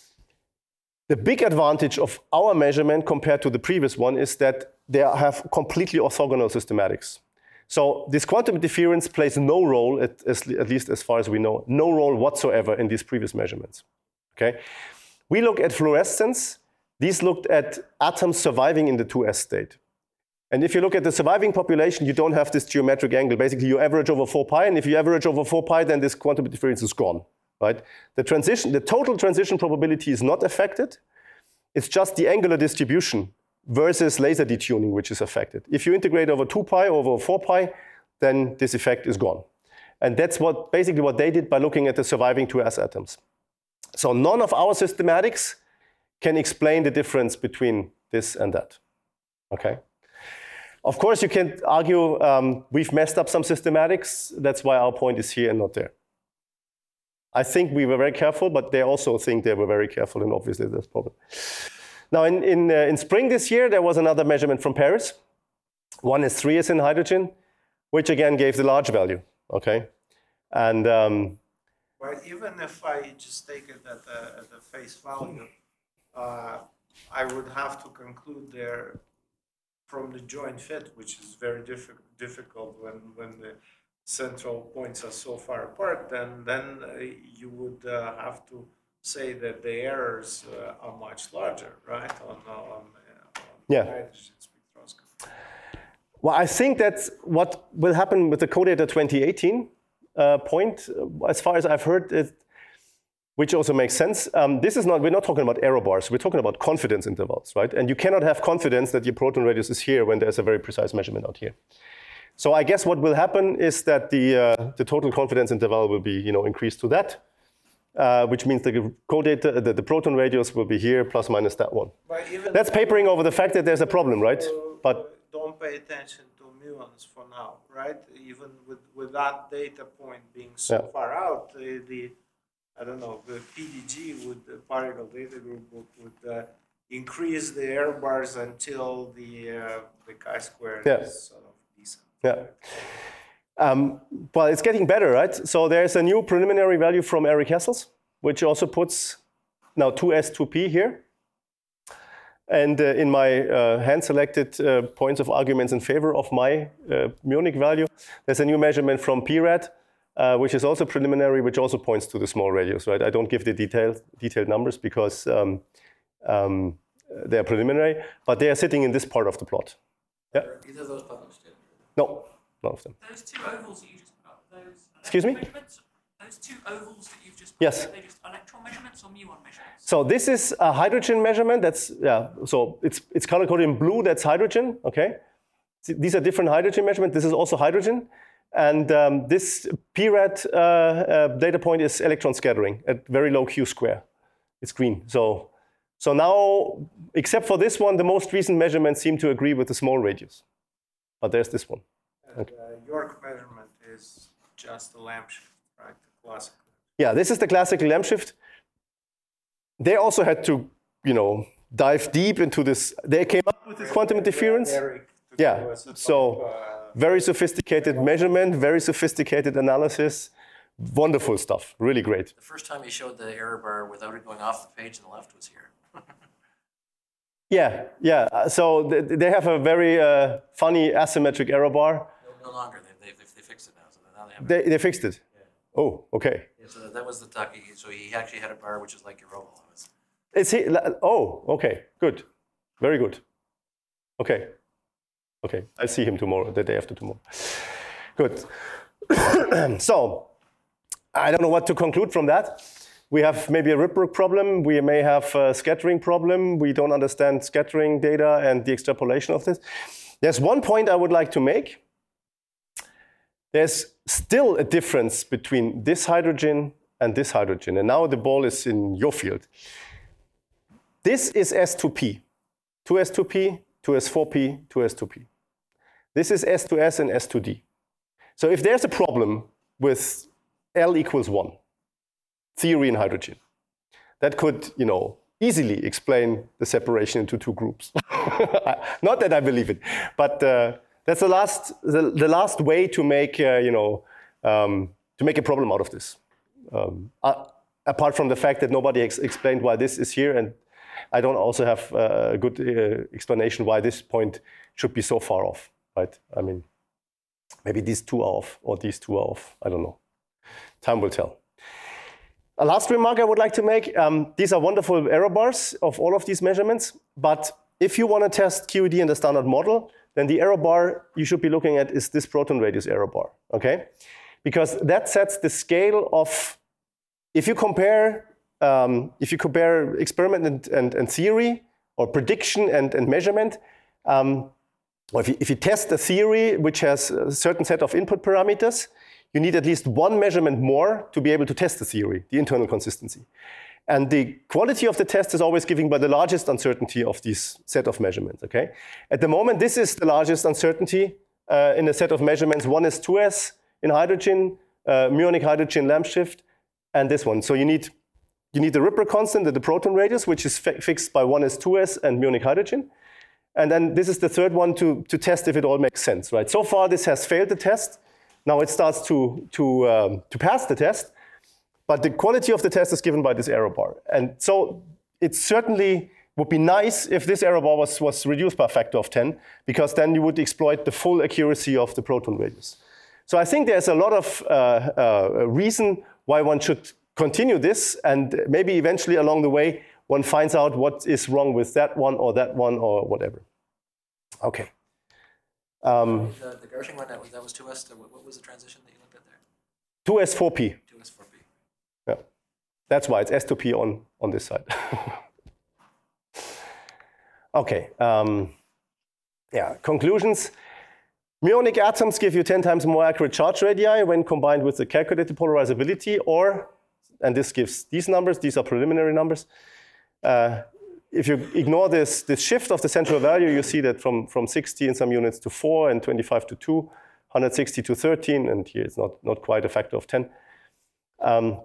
S1: The big advantage of our measurement compared to the previous one is that they have completely orthogonal systematics. So this quantum interference plays no role, at, at least as far as we know, no role whatsoever in these previous measurements. Okay? We look at fluorescence. These looked at atoms surviving in the two S state. And if you look at the surviving population, you don't have this geometric angle. Basically, you average over four pi, and if you average over four pi, then this quantum interference is gone. Right? The transition, the total transition probability is not affected. It's just the angular distribution versus laser detuning which is affected. If you integrate over two pi over four pi, then this effect is gone. And that's what basically what they did by looking at the surviving two S atoms. So none of our systematics can explain the difference between this and that. Okay. Of course, you can argue um, we've messed up some systematics. That's why our point is here and not there. I think we were very careful, but they also think they were very careful, and obviously there's a problem. Now, in, in, uh, in spring this year, there was another measurement from Paris. One is three S in hydrogen, which again gave the large value, okay? And um,
S2: But even if I just take it at the, at the face value, uh, I would have to conclude there from the joint fit, which is very diffi difficult when, when the central points are so far apart, then, then uh, you would uh, have to say that the errors uh, are much larger, right, on, on, on
S1: yeah.
S2: hydrogen spectroscopy.
S1: Well, I think that's what will happen with the CODATA twenty eighteen uh, point, as far as I've heard it, which also makes sense. Um, this is not, we're not talking about error bars, we're talking about confidence intervals, right? And you cannot have confidence that your proton radius is here when there's a very precise measurement out here. So I guess what will happen is that the, uh, the total confidence interval will be, you know, increased to that, uh, which means the CODATA, the, the proton radius will be here plus minus that one.
S2: But even
S1: That's papering over the fact that there's a problem, right? But
S2: don't pay attention to muons for now, right? Even with, with that data point being so
S1: Yeah.
S2: far out, the, the I don't know, the P D G would, the particle data group would, would uh, increase the error bars until the uh, the chi-square
S1: Yeah.
S2: is sort of decent.
S1: yeah. Um, well, it's getting better, right? So there's a new preliminary value from Eric Hessels, which also puts now two S two P here. And uh, in my uh, hand-selected uh, points of arguments in favor of my uh, muonic value, there's a new measurement from P RAD, uh, which is also preliminary, which also points to the small radius, right? I don't give the detailed, detailed numbers because um, um, they're preliminary, but they are sitting in this part of the plot. Yeah.
S3: Are either of those published yet?
S1: No, none of them.
S4: Those two ovals that you just put up, those
S1: Excuse me?
S4: measurements, those two ovals that you've just put
S1: Yes.
S4: up, are they just electron measurements or muon measurements?
S1: So this is a hydrogen measurement. That's, yeah, so it's, it's color-coded in blue, that's hydrogen, okay? These are different hydrogen measurements. This is also hydrogen. And um, this P RAD uh, uh, data point is electron scattering at very low Q square. It's green. So, so now, except for this one, the most recent measurements seem to agree with the small radius. But there's this one.
S2: And uh, York measurement is just a lamp shift, right? The classical.
S1: Yeah, this is the classical lamp shift. They also had to, you know, dive deep into this. They came up with this quantum interference.
S2: Eric to
S1: Yeah,
S2: give us a
S1: so
S2: top, uh,
S1: very sophisticated measurement, very sophisticated analysis. Wonderful stuff, really great.
S3: The first time you showed the error bar without it going off the page on the left was here.
S1: Yeah, yeah. Uh, So th- they have a very uh, funny asymmetric error bar.
S3: No, no longer. They, they, they fixed it now. So now they have it.
S1: They, they fixed it. Oh, okay.
S3: Yeah, so that, that was the tuck. He- So he actually had a bar which is like your oval. It was,
S1: Is he? Oh, okay. Good. Very good. Okay. Okay, I'll see him tomorrow, the day after tomorrow. Good. So, I don't know what to conclude from that. We have maybe a Ripper problem. We may have a scattering problem. We don't understand scattering data and the extrapolation of this. There's one point I would like to make. There's still a difference between this hydrogen and this hydrogen. And now the ball is in your field. This is S two P. two S two P, two S four P, two S two P. This is S two S and S two D. So if there's a problem with L equals one, theory in hydrogen, that could, you know, easily explain the separation into two groups. Not that I believe it, but uh, that's the last, the, the last way to make, uh, you know, um, to make a problem out of this. Um, uh, apart from the fact that nobody ex explained why this is here, and I don't also have uh, a good uh, explanation why this point should be so far off, right? I mean, maybe these two are off, or these two are off, I don't know. Time will tell. A last remark I would like to make, um, these are wonderful error bars of all of these measurements, but if you want to test Q E D in the standard model, then the error bar you should be looking at is this proton radius error bar, okay? Because that sets the scale of, if you compare, um, if you compare experiment and, and, and theory, or prediction and, and measurement, um, or if you, if you test a theory which has a certain set of input parameters, you need at least one measurement more to be able to test the theory, the internal consistency. And the quality of the test is always given by the largest uncertainty of this set of measurements, okay? At the moment, this is the largest uncertainty uh, in a set of measurements. One is two S in hydrogen, uh, muonic hydrogen lamp shift, and this one. So you need, you need the Ripper constant at the proton radius, which is fi fixed by one S two S and muonic hydrogen. And then this is the third one to, to test if it all makes sense, right? So far, this has failed the test. Now it starts to, to, um, to pass the test, but the quality of the test is given by this error bar. And so it certainly would be nice if this error bar was, was reduced by a factor of ten, because then you would exploit the full accuracy of the proton radius. So I think there's a lot of uh, uh, reason why one should continue this, and maybe eventually along the way, one finds out what is wrong with that one or that one or whatever. Okay. Um,
S3: The, the Gershing one, that was, that was two S, what, what was the transition that you looked at there?
S1: two S four P.
S3: two S four P.
S1: Yeah. That's why it's S two P on, on this side. Okay. Um, yeah, conclusions. Muonic atoms give you ten times more accurate charge radii when combined with the calculated polarizability, or, and this gives these numbers, these are preliminary numbers. Uh, If you ignore this, this shift of the central value, you see that from, from sixty in some units to four and twenty-five to two, one hundred sixty to thirteen, and here it's not, not quite a factor of ten. Um,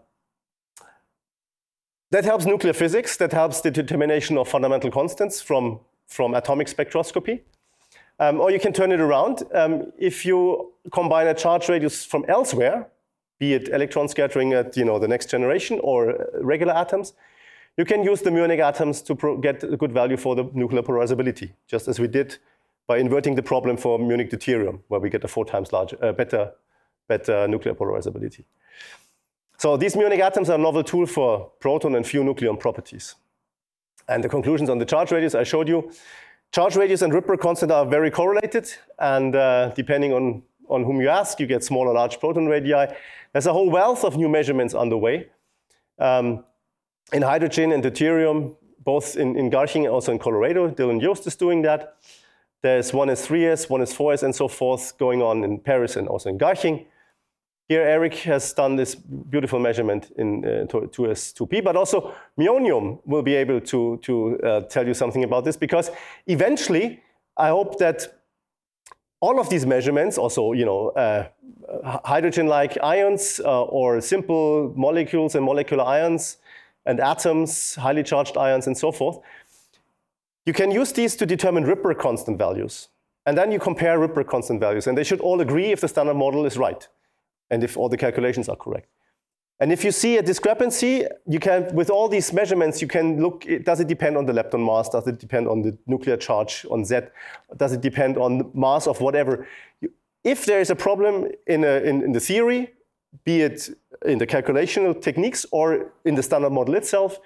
S1: that helps nuclear physics, that helps the determination of fundamental constants from, from atomic spectroscopy. Um, or you can turn it around. Um, if you combine a charge radius from elsewhere, be it electron scattering at you know, the next generation or regular atoms, you can use the muonic atoms to pro get a good value for the nuclear polarizability, just as we did by inverting the problem for muonic deuterium, where we get a four times larger, uh, better, better nuclear polarizability. So these muonic atoms are a novel tool for proton and few nucleon properties. And the conclusions on the charge radius I showed you. Charge radius and Ripper constant are very correlated, and uh, depending on, on whom you ask, you get small or large proton radii. There's a whole wealth of new measurements underway. Um, In hydrogen and deuterium, both in, in Garching and also in Colorado, Dylan Yost is doing that. There's one S three S, one S four S, and so forth going on in Paris and also in Garching. Here, Eric has done this beautiful measurement in uh, two S two P, but also Muonium will be able to, to uh, tell you something about this, because eventually, I hope that all of these measurements, also, you know, uh, hydrogen-like ions uh, or simple molecules and molecular ions, and atoms, highly charged ions, and so forth. You can use these to determine Ripper constant values. And then you compare Ripper constant values, and they should all agree if the standard model is right, and if all the calculations are correct. And if you see a discrepancy, you can, with all these measurements, you can look, does it depend on the lepton mass? Does it depend on the nuclear charge on Z? Does it depend on the mass of whatever? If there is a problem in, a, in, in the theory, be it in the calculational techniques or in the standard model itself,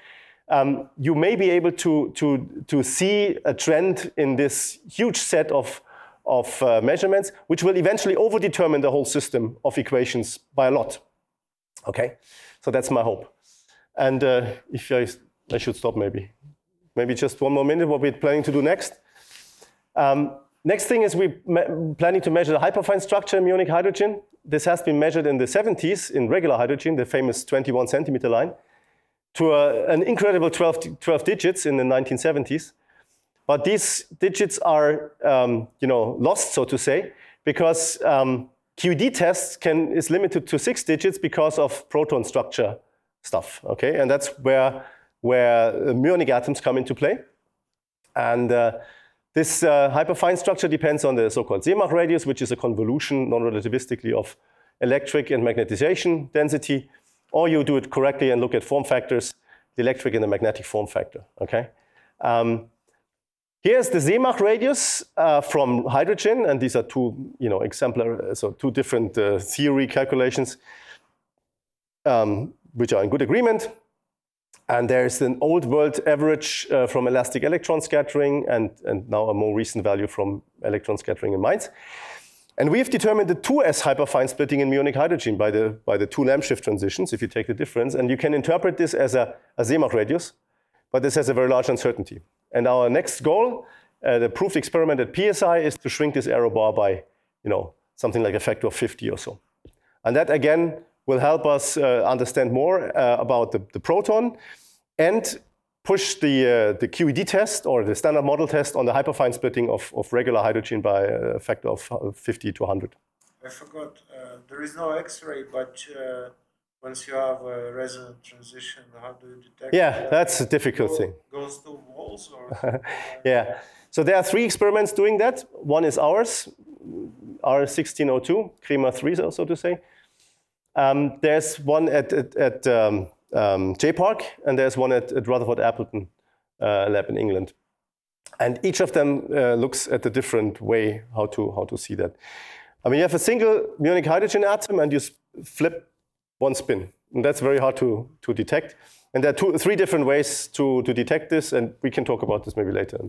S1: um, you may be able to, to, to see a trend in this huge set of, of uh, measurements, which will eventually overdetermine the whole system of equations by a lot. Okay, so that's my hope. And uh, if I, I should stop maybe. Maybe just one more minute, what we're planning to do next. Um, next thing is we're planning to measure the hyperfine structure in muonic hydrogen. This has been measured in the seventies in regular hydrogen, the famous twenty-one centimeter line, to a, an incredible twelve, twelve digits in the nineteen seventies. But these digits are um, you know, lost, so to say, because um, Q E D tests can, is limited to six digits because of proton structure stuff, okay? And that's where where muonic atoms come into play. And uh, this uh, hyperfine structure depends on the so-called Semach radius, which is a convolution non-relativistically of electric and magnetization density, or you do it correctly and look at form factors, the electric and the magnetic form factor, okay? Um, here's the Semach radius uh, from hydrogen, and these are two, you know, exemplar, so two different uh, theory calculations, um, which are in good agreement. And there's an old world average uh, from elastic electron scattering and, and now a more recent value from electron scattering in mines. And we've determined the two S hyperfine splitting in muonic hydrogen by the, by the two lamp shift transitions, if you take the difference. And you can interpret this as a, a Semach radius, but this has a very large uncertainty. And our next goal, uh, the proved experiment at P S I, is to shrink this error bar by, you know, something like a factor of fifty or so. And that, again, will help us uh, understand more uh, about the, the proton and push the, uh, the Q E D test or the standard model test on the hyperfine splitting of, of regular hydrogen by a factor of fifty to one hundred.
S2: I forgot, uh, there is no X-ray, but uh, once you have a resonant transition, how do you detect
S1: Yeah,
S2: that?
S1: that's a difficult
S2: Go,
S1: thing.
S2: Goes to walls or?
S1: Yeah, so there are three experiments doing that. One is ours, R sixteen oh two, CREMA three, so, so to say. Um, there's one at, at, at um, um, J PARC, and there's one at, at Rutherford Appleton uh, lab in England. And each of them uh, looks at a different way how to, how to see that. I mean, you have a single muonic hydrogen atom, and you flip one spin. And that's very hard to, to detect. And there are two, three different ways to, to detect this, and we can talk about this maybe later.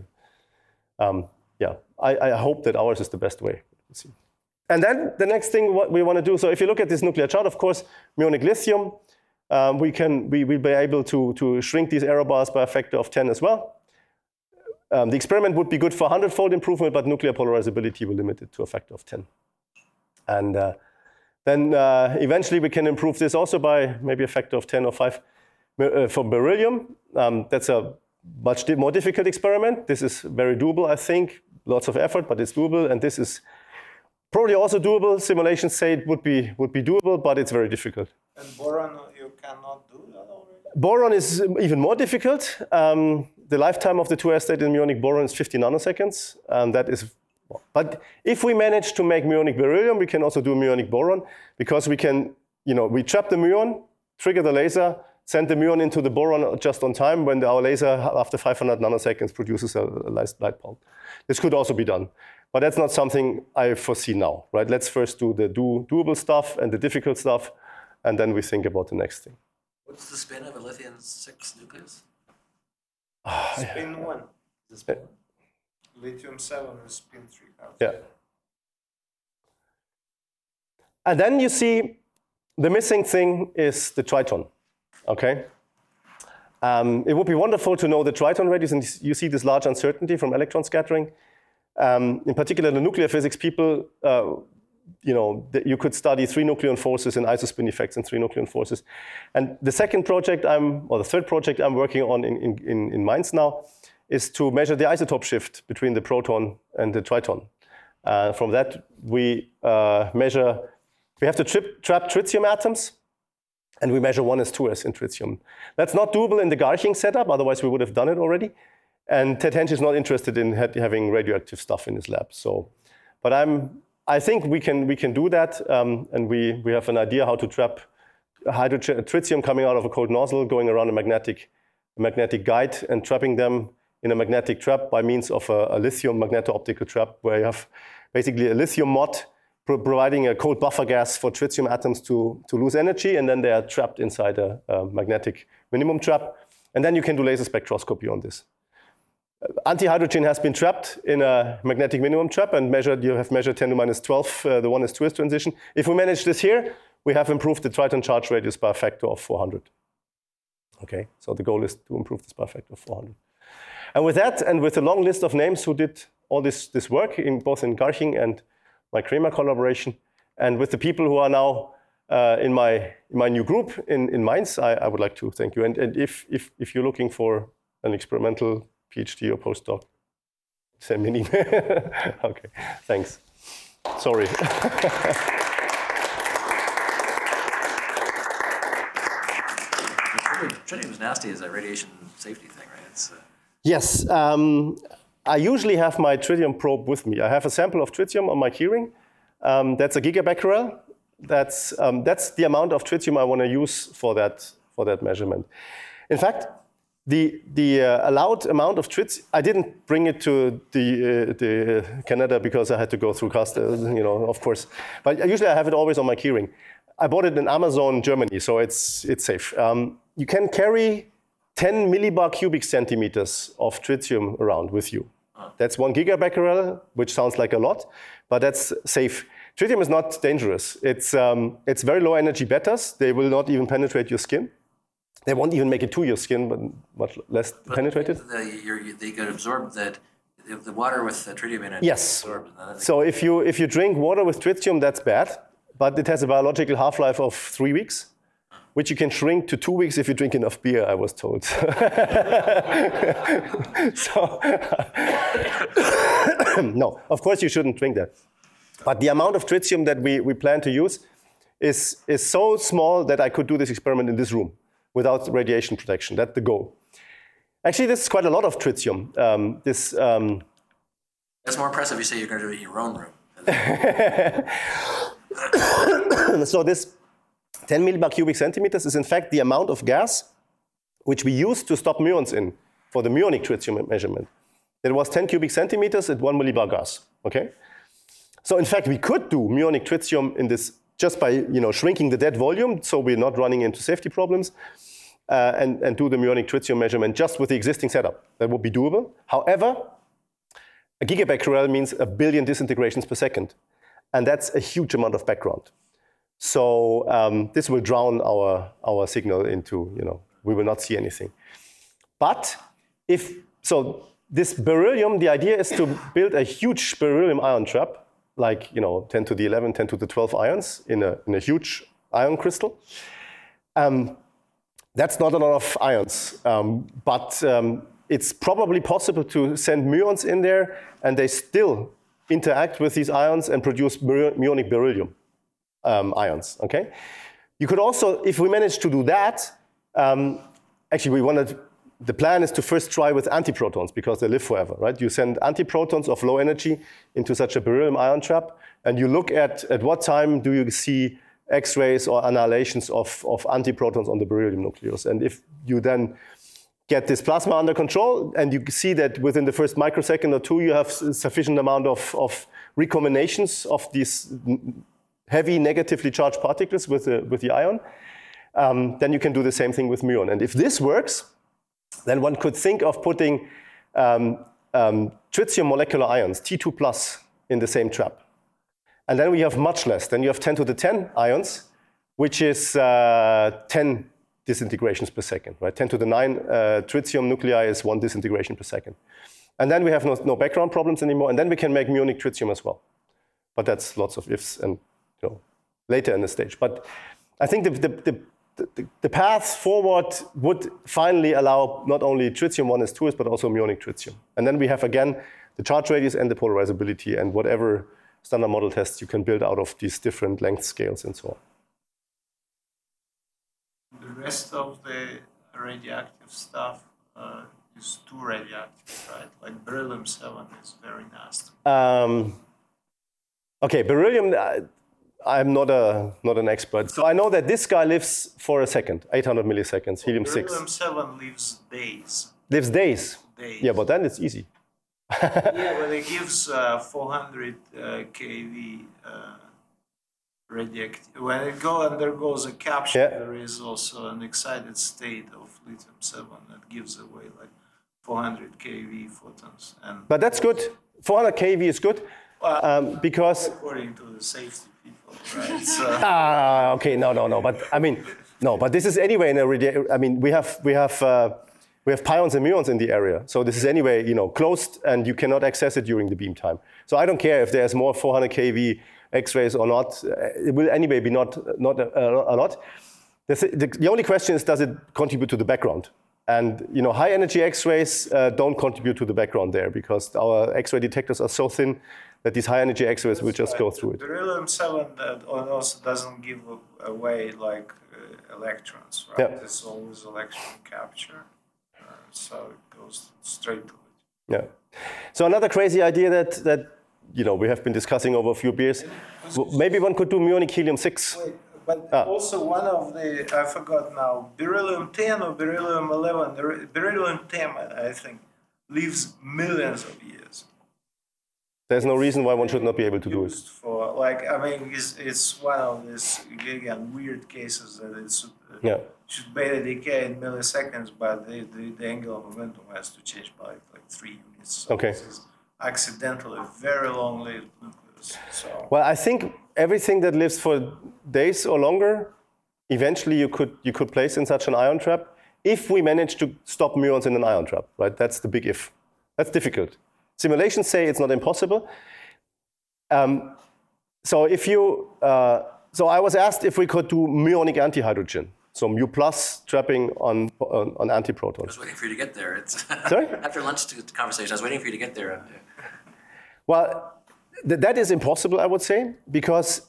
S1: Um, yeah, I, I hope that ours is the best way. Let's see. And then the next thing what we want to do, so if you look at this nuclear chart, of course, muonic lithium, um, we can we will be able to, to shrink these error bars by a factor of ten as well. Um, the experiment would be good for one hundred fold improvement, but nuclear polarizability will limit it to a factor of ten. And uh, then uh, eventually we can improve this also by maybe a factor of ten or five uh, for beryllium. Um, that's a much di- more difficult experiment. This is very doable, I think. Lots of effort, but it's doable. And this is probably also doable. Simulations say it would be would be doable, but it's very difficult.
S2: And boron, you cannot do that already?
S1: Boron is even more difficult. Um, the lifetime of the two S state in muonic boron is fifty nanoseconds. Um, that is, but if we manage to make muonic beryllium, we can also do muonic boron, because we can, you know, we trap the muon, trigger the laser, send the muon into the boron just on time when the, our laser after five hundred nanoseconds produces a, a light bulb. This could also be done. But that's not something I foresee now, right? Let's first do the do, doable stuff and the difficult stuff, and then we think about the next thing.
S3: What's the spin of a lithium six nucleus?
S2: Spin one.
S3: The spin.
S2: Lithium seven is spin three thousand.
S1: Yeah. And then you see the missing thing is the triton, okay? Um, it would be wonderful to know the triton radius, and you see this large uncertainty from electron scattering. Um, in particular, the nuclear physics people, uh, you know, you could study three nucleon forces and isospin effects in three nucleon forces. And the second project I'm, or the third project I'm working on in, in, in Mainz now is to measure the isotope shift between the proton and the triton. Uh, from that, we uh, measure, we have to trip, trap tritium atoms, and we measure one S, two S in tritium. That's not doable in the Garching setup, otherwise we would have done it already. And Ted Hensch is not interested in having radioactive stuff in his lab. So, but I'm, I think we can we can do that, um, and we we have an idea how to trap hydrogen tritium coming out of a cold nozzle, going around a magnetic a magnetic guide, and trapping them in a magnetic trap by means of a, a lithium magneto-optical trap, where you have basically a lithium mod pro- providing a cold buffer gas for tritium atoms to to lose energy, and then they are trapped inside a, a magnetic minimum trap. And then you can do laser spectroscopy on this. Antihydrogen has been trapped in a magnetic minimum trap and measured, you have measured ten to minus twelve, uh, the one s two s transition. If we manage this here, we have improved the Triton charge radius by a factor of four hundred. Okay, so the goal is to improve this by a factor of four hundred. And with that, and with a long list of names who did all this, this work, in, both in Garching and my Kramer collaboration, and with the people who are now uh, in, my, in my new group in, in Mainz, I, I would like to thank you. And, and if, if, if you're looking for an experimental PhD or postdoc, send me an email. Okay, thanks. Sorry.
S3: Tritium is nasty as a radiation safety thing, right? It's, uh...
S1: Yes, um, I usually have my tritium probe with me. I have a sample of tritium on my keyring. Um, that's a gigabecquerel. That's, um, that's the amount of tritium I want to use for that, for that measurement. In fact, The, the uh, allowed amount of tritium, I didn't bring it to the, uh, the Canada because I had to go through cast, uh, you know, of course. But usually I have it always on my keyring. I bought it in Amazon, Germany, so it's, it's safe. Um, you can carry ten millibar cubic centimeters of tritium around with you. That's one gigabecquerel, which sounds like a lot, but that's safe. Tritium is not dangerous. It's, um, it's very low energy betas. They will not even penetrate your skin. They won't even make it to your skin, but much less
S3: but
S1: penetrated.
S3: The, you're, you, they could absorb that, the water with the tritium in it.
S1: Yes.
S3: Absorbed,
S1: so if you, if you drink water with tritium, that's bad, but it has a biological half-life of three weeks, which you can shrink to two weeks if you drink enough beer, I was told. So, no, of course you shouldn't drink that. But the amount of tritium that we, we plan to use is, is so small that I could do this experiment in this room without radiation protection. That's the goal. Actually, this is quite a lot of tritium. Um, this, um,
S3: That's more impressive. You say you're going to do it in your own room.
S1: So this ten millibar cubic centimeters is in fact the amount of gas which we use to stop muons in for the muonic tritium measurement. It was ten cubic centimeters at one millibar gas. Okay. So in fact, we could do muonic tritium in this just by you know shrinking the dead volume, so we're not running into safety problems, uh, and, and do the muonic tritium measurement just with the existing setup. That would be doable. However, a gigabecquerel means a billion disintegrations per second, and that's a huge amount of background. So um, this will drown our, our signal into, you know, we will not see anything. But if, so this beryllium, the idea is to build a huge beryllium ion trap, like, you know, ten to the eleven, ten to the twelve ions in a, in a huge ion crystal. Um, that's not a lot of ions, um, but um, it's probably possible to send muons in there and they still interact with these ions and produce muonic beryllium um, ions, okay? You could also, if we manage to do that, um, actually we wanted, the plan is to first try with antiprotons because they live forever, right? You send antiprotons of low energy into such a beryllium ion trap and you look at at what time do you see X-rays or annihilations of, of antiprotons on the beryllium nucleus. And if you then get this plasma under control and you see that within the first microsecond or two you have sufficient amount of, of recombinations of these heavy negatively charged particles with the, with the ion, um, then you can do the same thing with muon. And if this works, then one could think of putting um, um, tritium molecular ions, T two plus, in the same trap. And then we have much less. Then you have ten to the ten ions, which is uh, ten disintegrations per second, right? ten to the nine uh, tritium nuclei is one disintegration per second. And then we have no, no background problems anymore, and then we can make muonic tritium as well. But that's lots of ifs and you know, later in the stage. But I think the, the, the The, the path forward would finally allow not only tritium one s two s, but also muonic tritium. And then we have, again, the charge radius and the polarizability and whatever standard model tests you can build out of these different length scales and so on.
S2: The rest of the radioactive stuff uh, is too radioactive, right? Like beryllium seven is very nasty.
S1: Um, okay, beryllium, uh, I'm not a not an expert. So I know that this guy lives for a second, eight hundred milliseconds, helium six.
S2: Beryllium seven lives days.
S1: Lives days?
S2: Days.
S1: Yeah, but then it's easy.
S2: Yeah, but it gives uh, four hundred uh, keV uh, radioactive. When it go undergoes a capture,
S1: Yeah.
S2: there is also an excited state of lithium seven that gives away like four hundred keV photons. And
S1: But that's good. four hundred keV is good
S2: well,
S1: um, because
S2: according to the safety people, right? So,
S1: ah okay no no no but I mean no but this is anyway in a radi- I mean we have we have uh, we have pions and muons in the area, so this is anyway you know closed and you cannot access it during the beam time. So I don't care if there's more four hundred keV X-rays or not. It will anyway be not not a, a lot. The, th- the, the only question is, does it contribute to the background? And you know, high energy X-rays uh, don't contribute to the background there because our X-ray detectors are so thin that these high energy X-rays will just go through it.
S2: beryllium seven that also doesn't give a- away like uh, electrons, right?
S1: Yeah.
S2: It's always electron capture, uh, so it goes straight to it.
S1: Yeah. So another crazy idea that that you know we have been discussing over a few beers. w- Maybe one could do muonic helium six.
S2: Wait, but
S1: Ah.
S2: also one of the, I forgot now, beryllium ten or beryllium eleven, the re- beryllium ten, I think, lives millions of years.
S1: There's no reason why one should not be able to do it.
S2: Used for, like, I mean, it's, it's one of these, again, weird cases that it's, uh,
S1: Yeah.
S2: should beta decay in milliseconds, but the, the, the angular momentum has to change by like three units. So
S1: Okay.
S2: This is accidentally very long-lived nucleus. So.
S1: Well, I think everything that lives for days or longer, eventually you could you could place in such an ion trap if we manage to stop muons in an ion trap, right? That's the big if. That's difficult. Simulations say it's not impossible. Um, so if you, uh, so I was asked if we could do muonic antihydrogen, so mu plus trapping on on, on
S3: I
S1: antiprotons.
S3: was waiting for you to get there. It's
S1: Sorry?
S3: After lunch to- conversation, I was waiting for you to get there.
S1: Well, th- that is impossible, I would say, because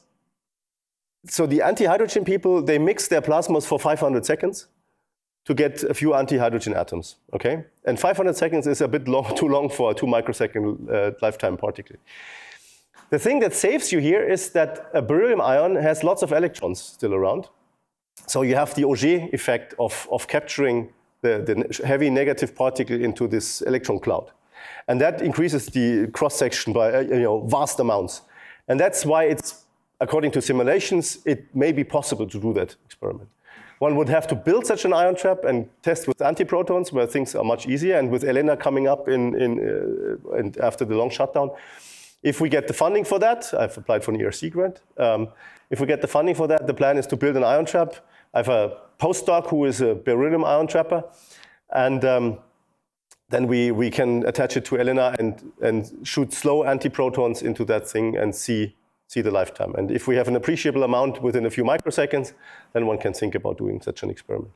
S1: so the antihydrogen people, they mix their plasmas for five hundred seconds to get a few antihydrogen atoms, okay? And five hundred seconds is a bit long, too long for a two microsecond uh, lifetime particle. The thing that saves you here is that a beryllium ion has lots of electrons still around. So you have the Auger effect of, of capturing the, the heavy negative particle into this electron cloud. And that increases the cross-section by uh, you know, vast amounts. And that's why it's, according to simulations, it may be possible to do that experiment. One would have to build such an ion trap and test with antiprotons, where things are much easier. And with ELENA coming up in, in, uh, and after the long shutdown, if we get the funding for that, I've applied for an E R C grant. Um, if we get the funding for that, the plan is to build an ion trap. I have a postdoc who is a beryllium ion trapper. And um, then we, we can attach it to ELENA and, and shoot slow antiprotons into that thing and see, see the lifetime. And if we have an appreciable amount within a few microseconds, then one can think about doing such an experiment.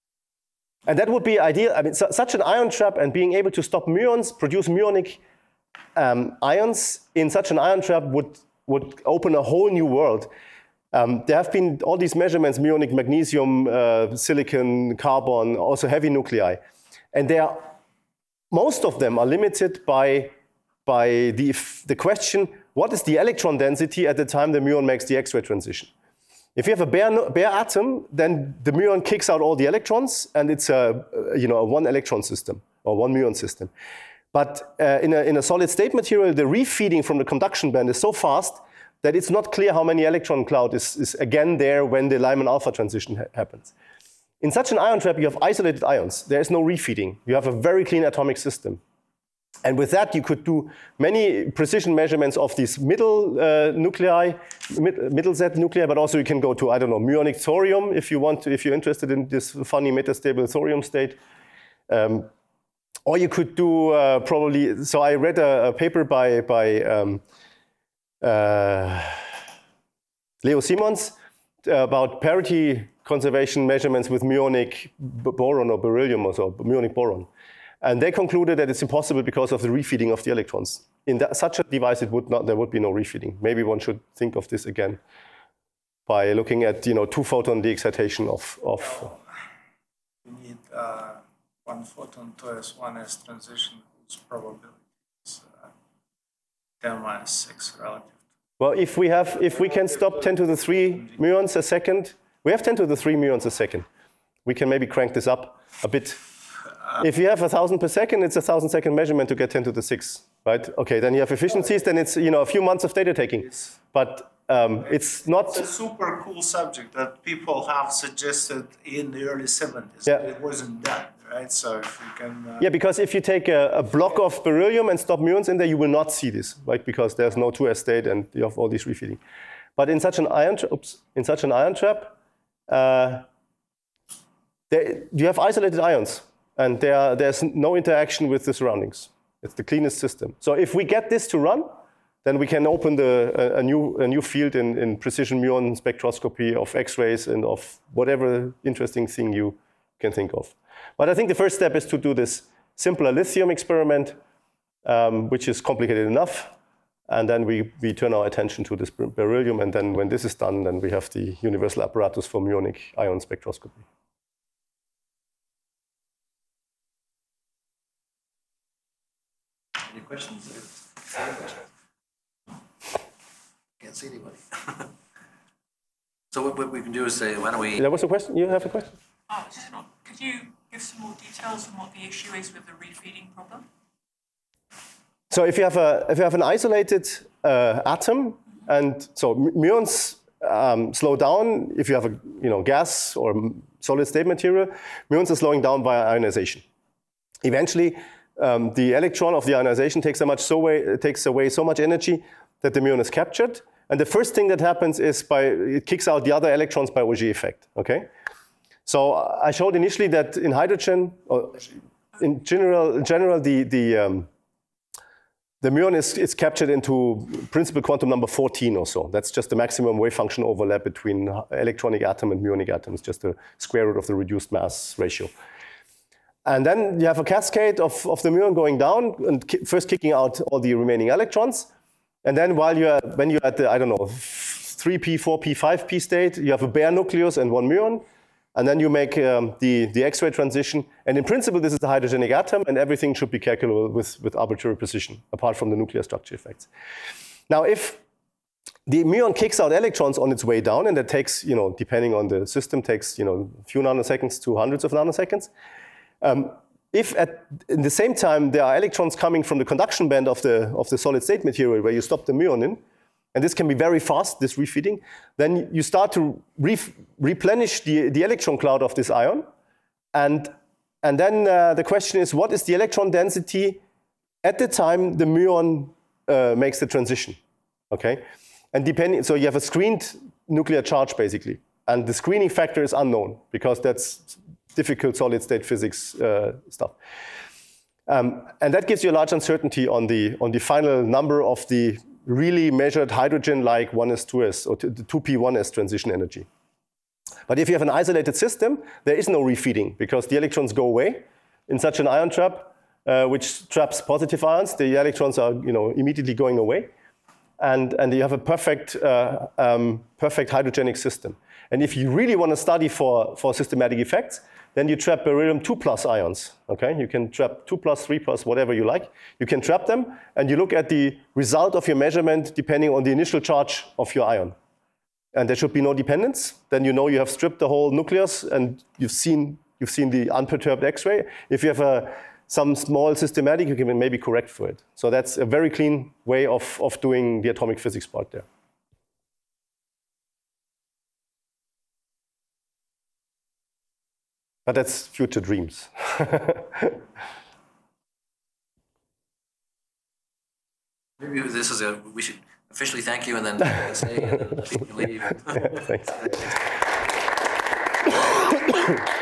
S1: And that would be ideal. I mean, su- such an ion trap and being able to stop muons, produce muonic um, ions in such an ion trap would, would open a whole new world. Um, there have been all these measurements, muonic magnesium, uh, silicon, carbon, also heavy nuclei. And they are, most of them are limited by, by the, the question, what is the electron density at the time the muon makes the X-ray transition? If you have a bare, bare atom, then the muon kicks out all the electrons, and it's a, you know, a one electron system, or one muon system. But uh, in, a, in a solid state material, the refeeding from the conduction band is so fast that it's not clear how many electron cloud is, is again there when the Lyman alpha transition ha happens. In such an ion trap, you have isolated ions. There is no refeeding. You have a very clean atomic system. And with that, you could do many precision measurements of these middle uh, nuclei, mid, middle Z nuclei, but also you can go to, I don't know, muonic thorium if you want to, if you're interested in this funny metastable thorium state. Um, or you could do uh, probably, so I read a, a paper by, by um, uh, Leo Simons uh, about parity conservation measurements with muonic boron or beryllium or so, muonic boron. And they concluded that it's impossible because of the refeeding of the electrons. In that, such a device, it would not, there would be no refeeding. Maybe one should think of this again by looking at, you know, two photon de-excitation of. of
S2: We need uh, one photon to S one S transition whose probability is uh, ten minus six relative.
S1: Well, if we have, if we can stop ten to the three muons a second, we have ten to the three muons a second. We can maybe crank this up a bit. If you have a thousand per second, it's a thousand second measurement to get ten to the six, right? Okay, then you have efficiencies, then it's, you know, a few months of data taking. But um, it's not.
S2: It's a super cool subject that people have suggested in the early seventies.
S1: Yeah.
S2: It wasn't done, right? So if you can... Uh,
S1: Yeah, because if you take a, a block of beryllium and stop muons in there, you will not see this, right? Because there's no two S state and you have all this refeeding. But in such an ion, tra- oops, in such an ion trap, uh, there, you have isolated ions, and there, there's no interaction with the surroundings. It's the cleanest system. So if we get this to run, then we can open the, a, a, new, a new field in, in precision muon spectroscopy of X-rays and of whatever interesting thing you can think of. But I think the first step is to do this simpler lithium experiment, um, which is complicated enough. And then we, we turn our attention to this beryllium. And then when this is done, then we have the universal apparatus for muonic ion spectroscopy.
S3: Any questions? Can't see anybody. So what, what we can do is say, why don't we...
S1: There was a question? You have a question?
S4: Oh, just not. Could you give some more details on what the issue is with the refeeding problem?
S1: So if you have a if you have an isolated uh, atom, and so muons um, slow down if you have a you know gas or solid state material, muons are slowing down via ionization. Eventually, um, the electron of the ionization takes so much so way, takes away so much energy that the muon is captured, and the first thing that happens is by it kicks out the other electrons by Auger effect. Okay, so I showed initially that in hydrogen, or in general, in general the the um, The muon is, is captured into principal quantum number fourteen or so. That's just the maximum wave function overlap between electronic atom and muonic atom. It's just the square root of the reduced mass ratio. And then you have a cascade of, of the muon going down and ki- first kicking out all the remaining electrons. And then while you're, when you're at the, I don't know, three p, four p, five p state, you have a bare nucleus and one muon. And then you make um, the, the X-ray transition. And in principle, this is the hydrogenic atom, and everything should be calculable with, with arbitrary precision, apart from the nuclear structure effects. Now, if the muon kicks out electrons on its way down, and that takes, you know, depending on the system, takes, you know, a few nanoseconds to hundreds of nanoseconds. Um, if at in the same time there are electrons coming from the conduction band of the, of the solid state material where you stop the muon in, and this can be very fast, this refeeding, then you start to re replenish the, the electron cloud of this ion. And, and then uh, the question is, what is the electron density at the time the muon uh, makes the transition? Okay? And depending, so you have a screened nuclear charge, basically. And the screening factor is unknown, because that's difficult solid state physics uh, stuff. Um, and that gives you a large uncertainty on the, on the final number of the really measured hydrogen-like one s two s or the two p one s transition energy. But if you have an isolated system, there is no refeeding because the electrons go away. In such an ion trap, uh, which traps positive ions, the electrons are you know, immediately going away. And, and you have a perfect, uh, um, perfect hydrogenic system. And if you really want to study for, for systematic effects, then you trap beryllium two plus ions, okay? You can trap two plus, three plus, whatever you like. You can trap them, and you look at the result of your measurement depending on the initial charge of your ion. And there should be no dependence. Then you know you have stripped the whole nucleus, and you've seen, you've seen the unperturbed X-ray. If you have a, some small systematic, you can maybe correct for it. So that's a very clean way of, of doing the atomic physics part there. But that's future dreams.
S3: Maybe this is a, we should officially thank you and then say and then let you leave.
S1: Yeah, thanks.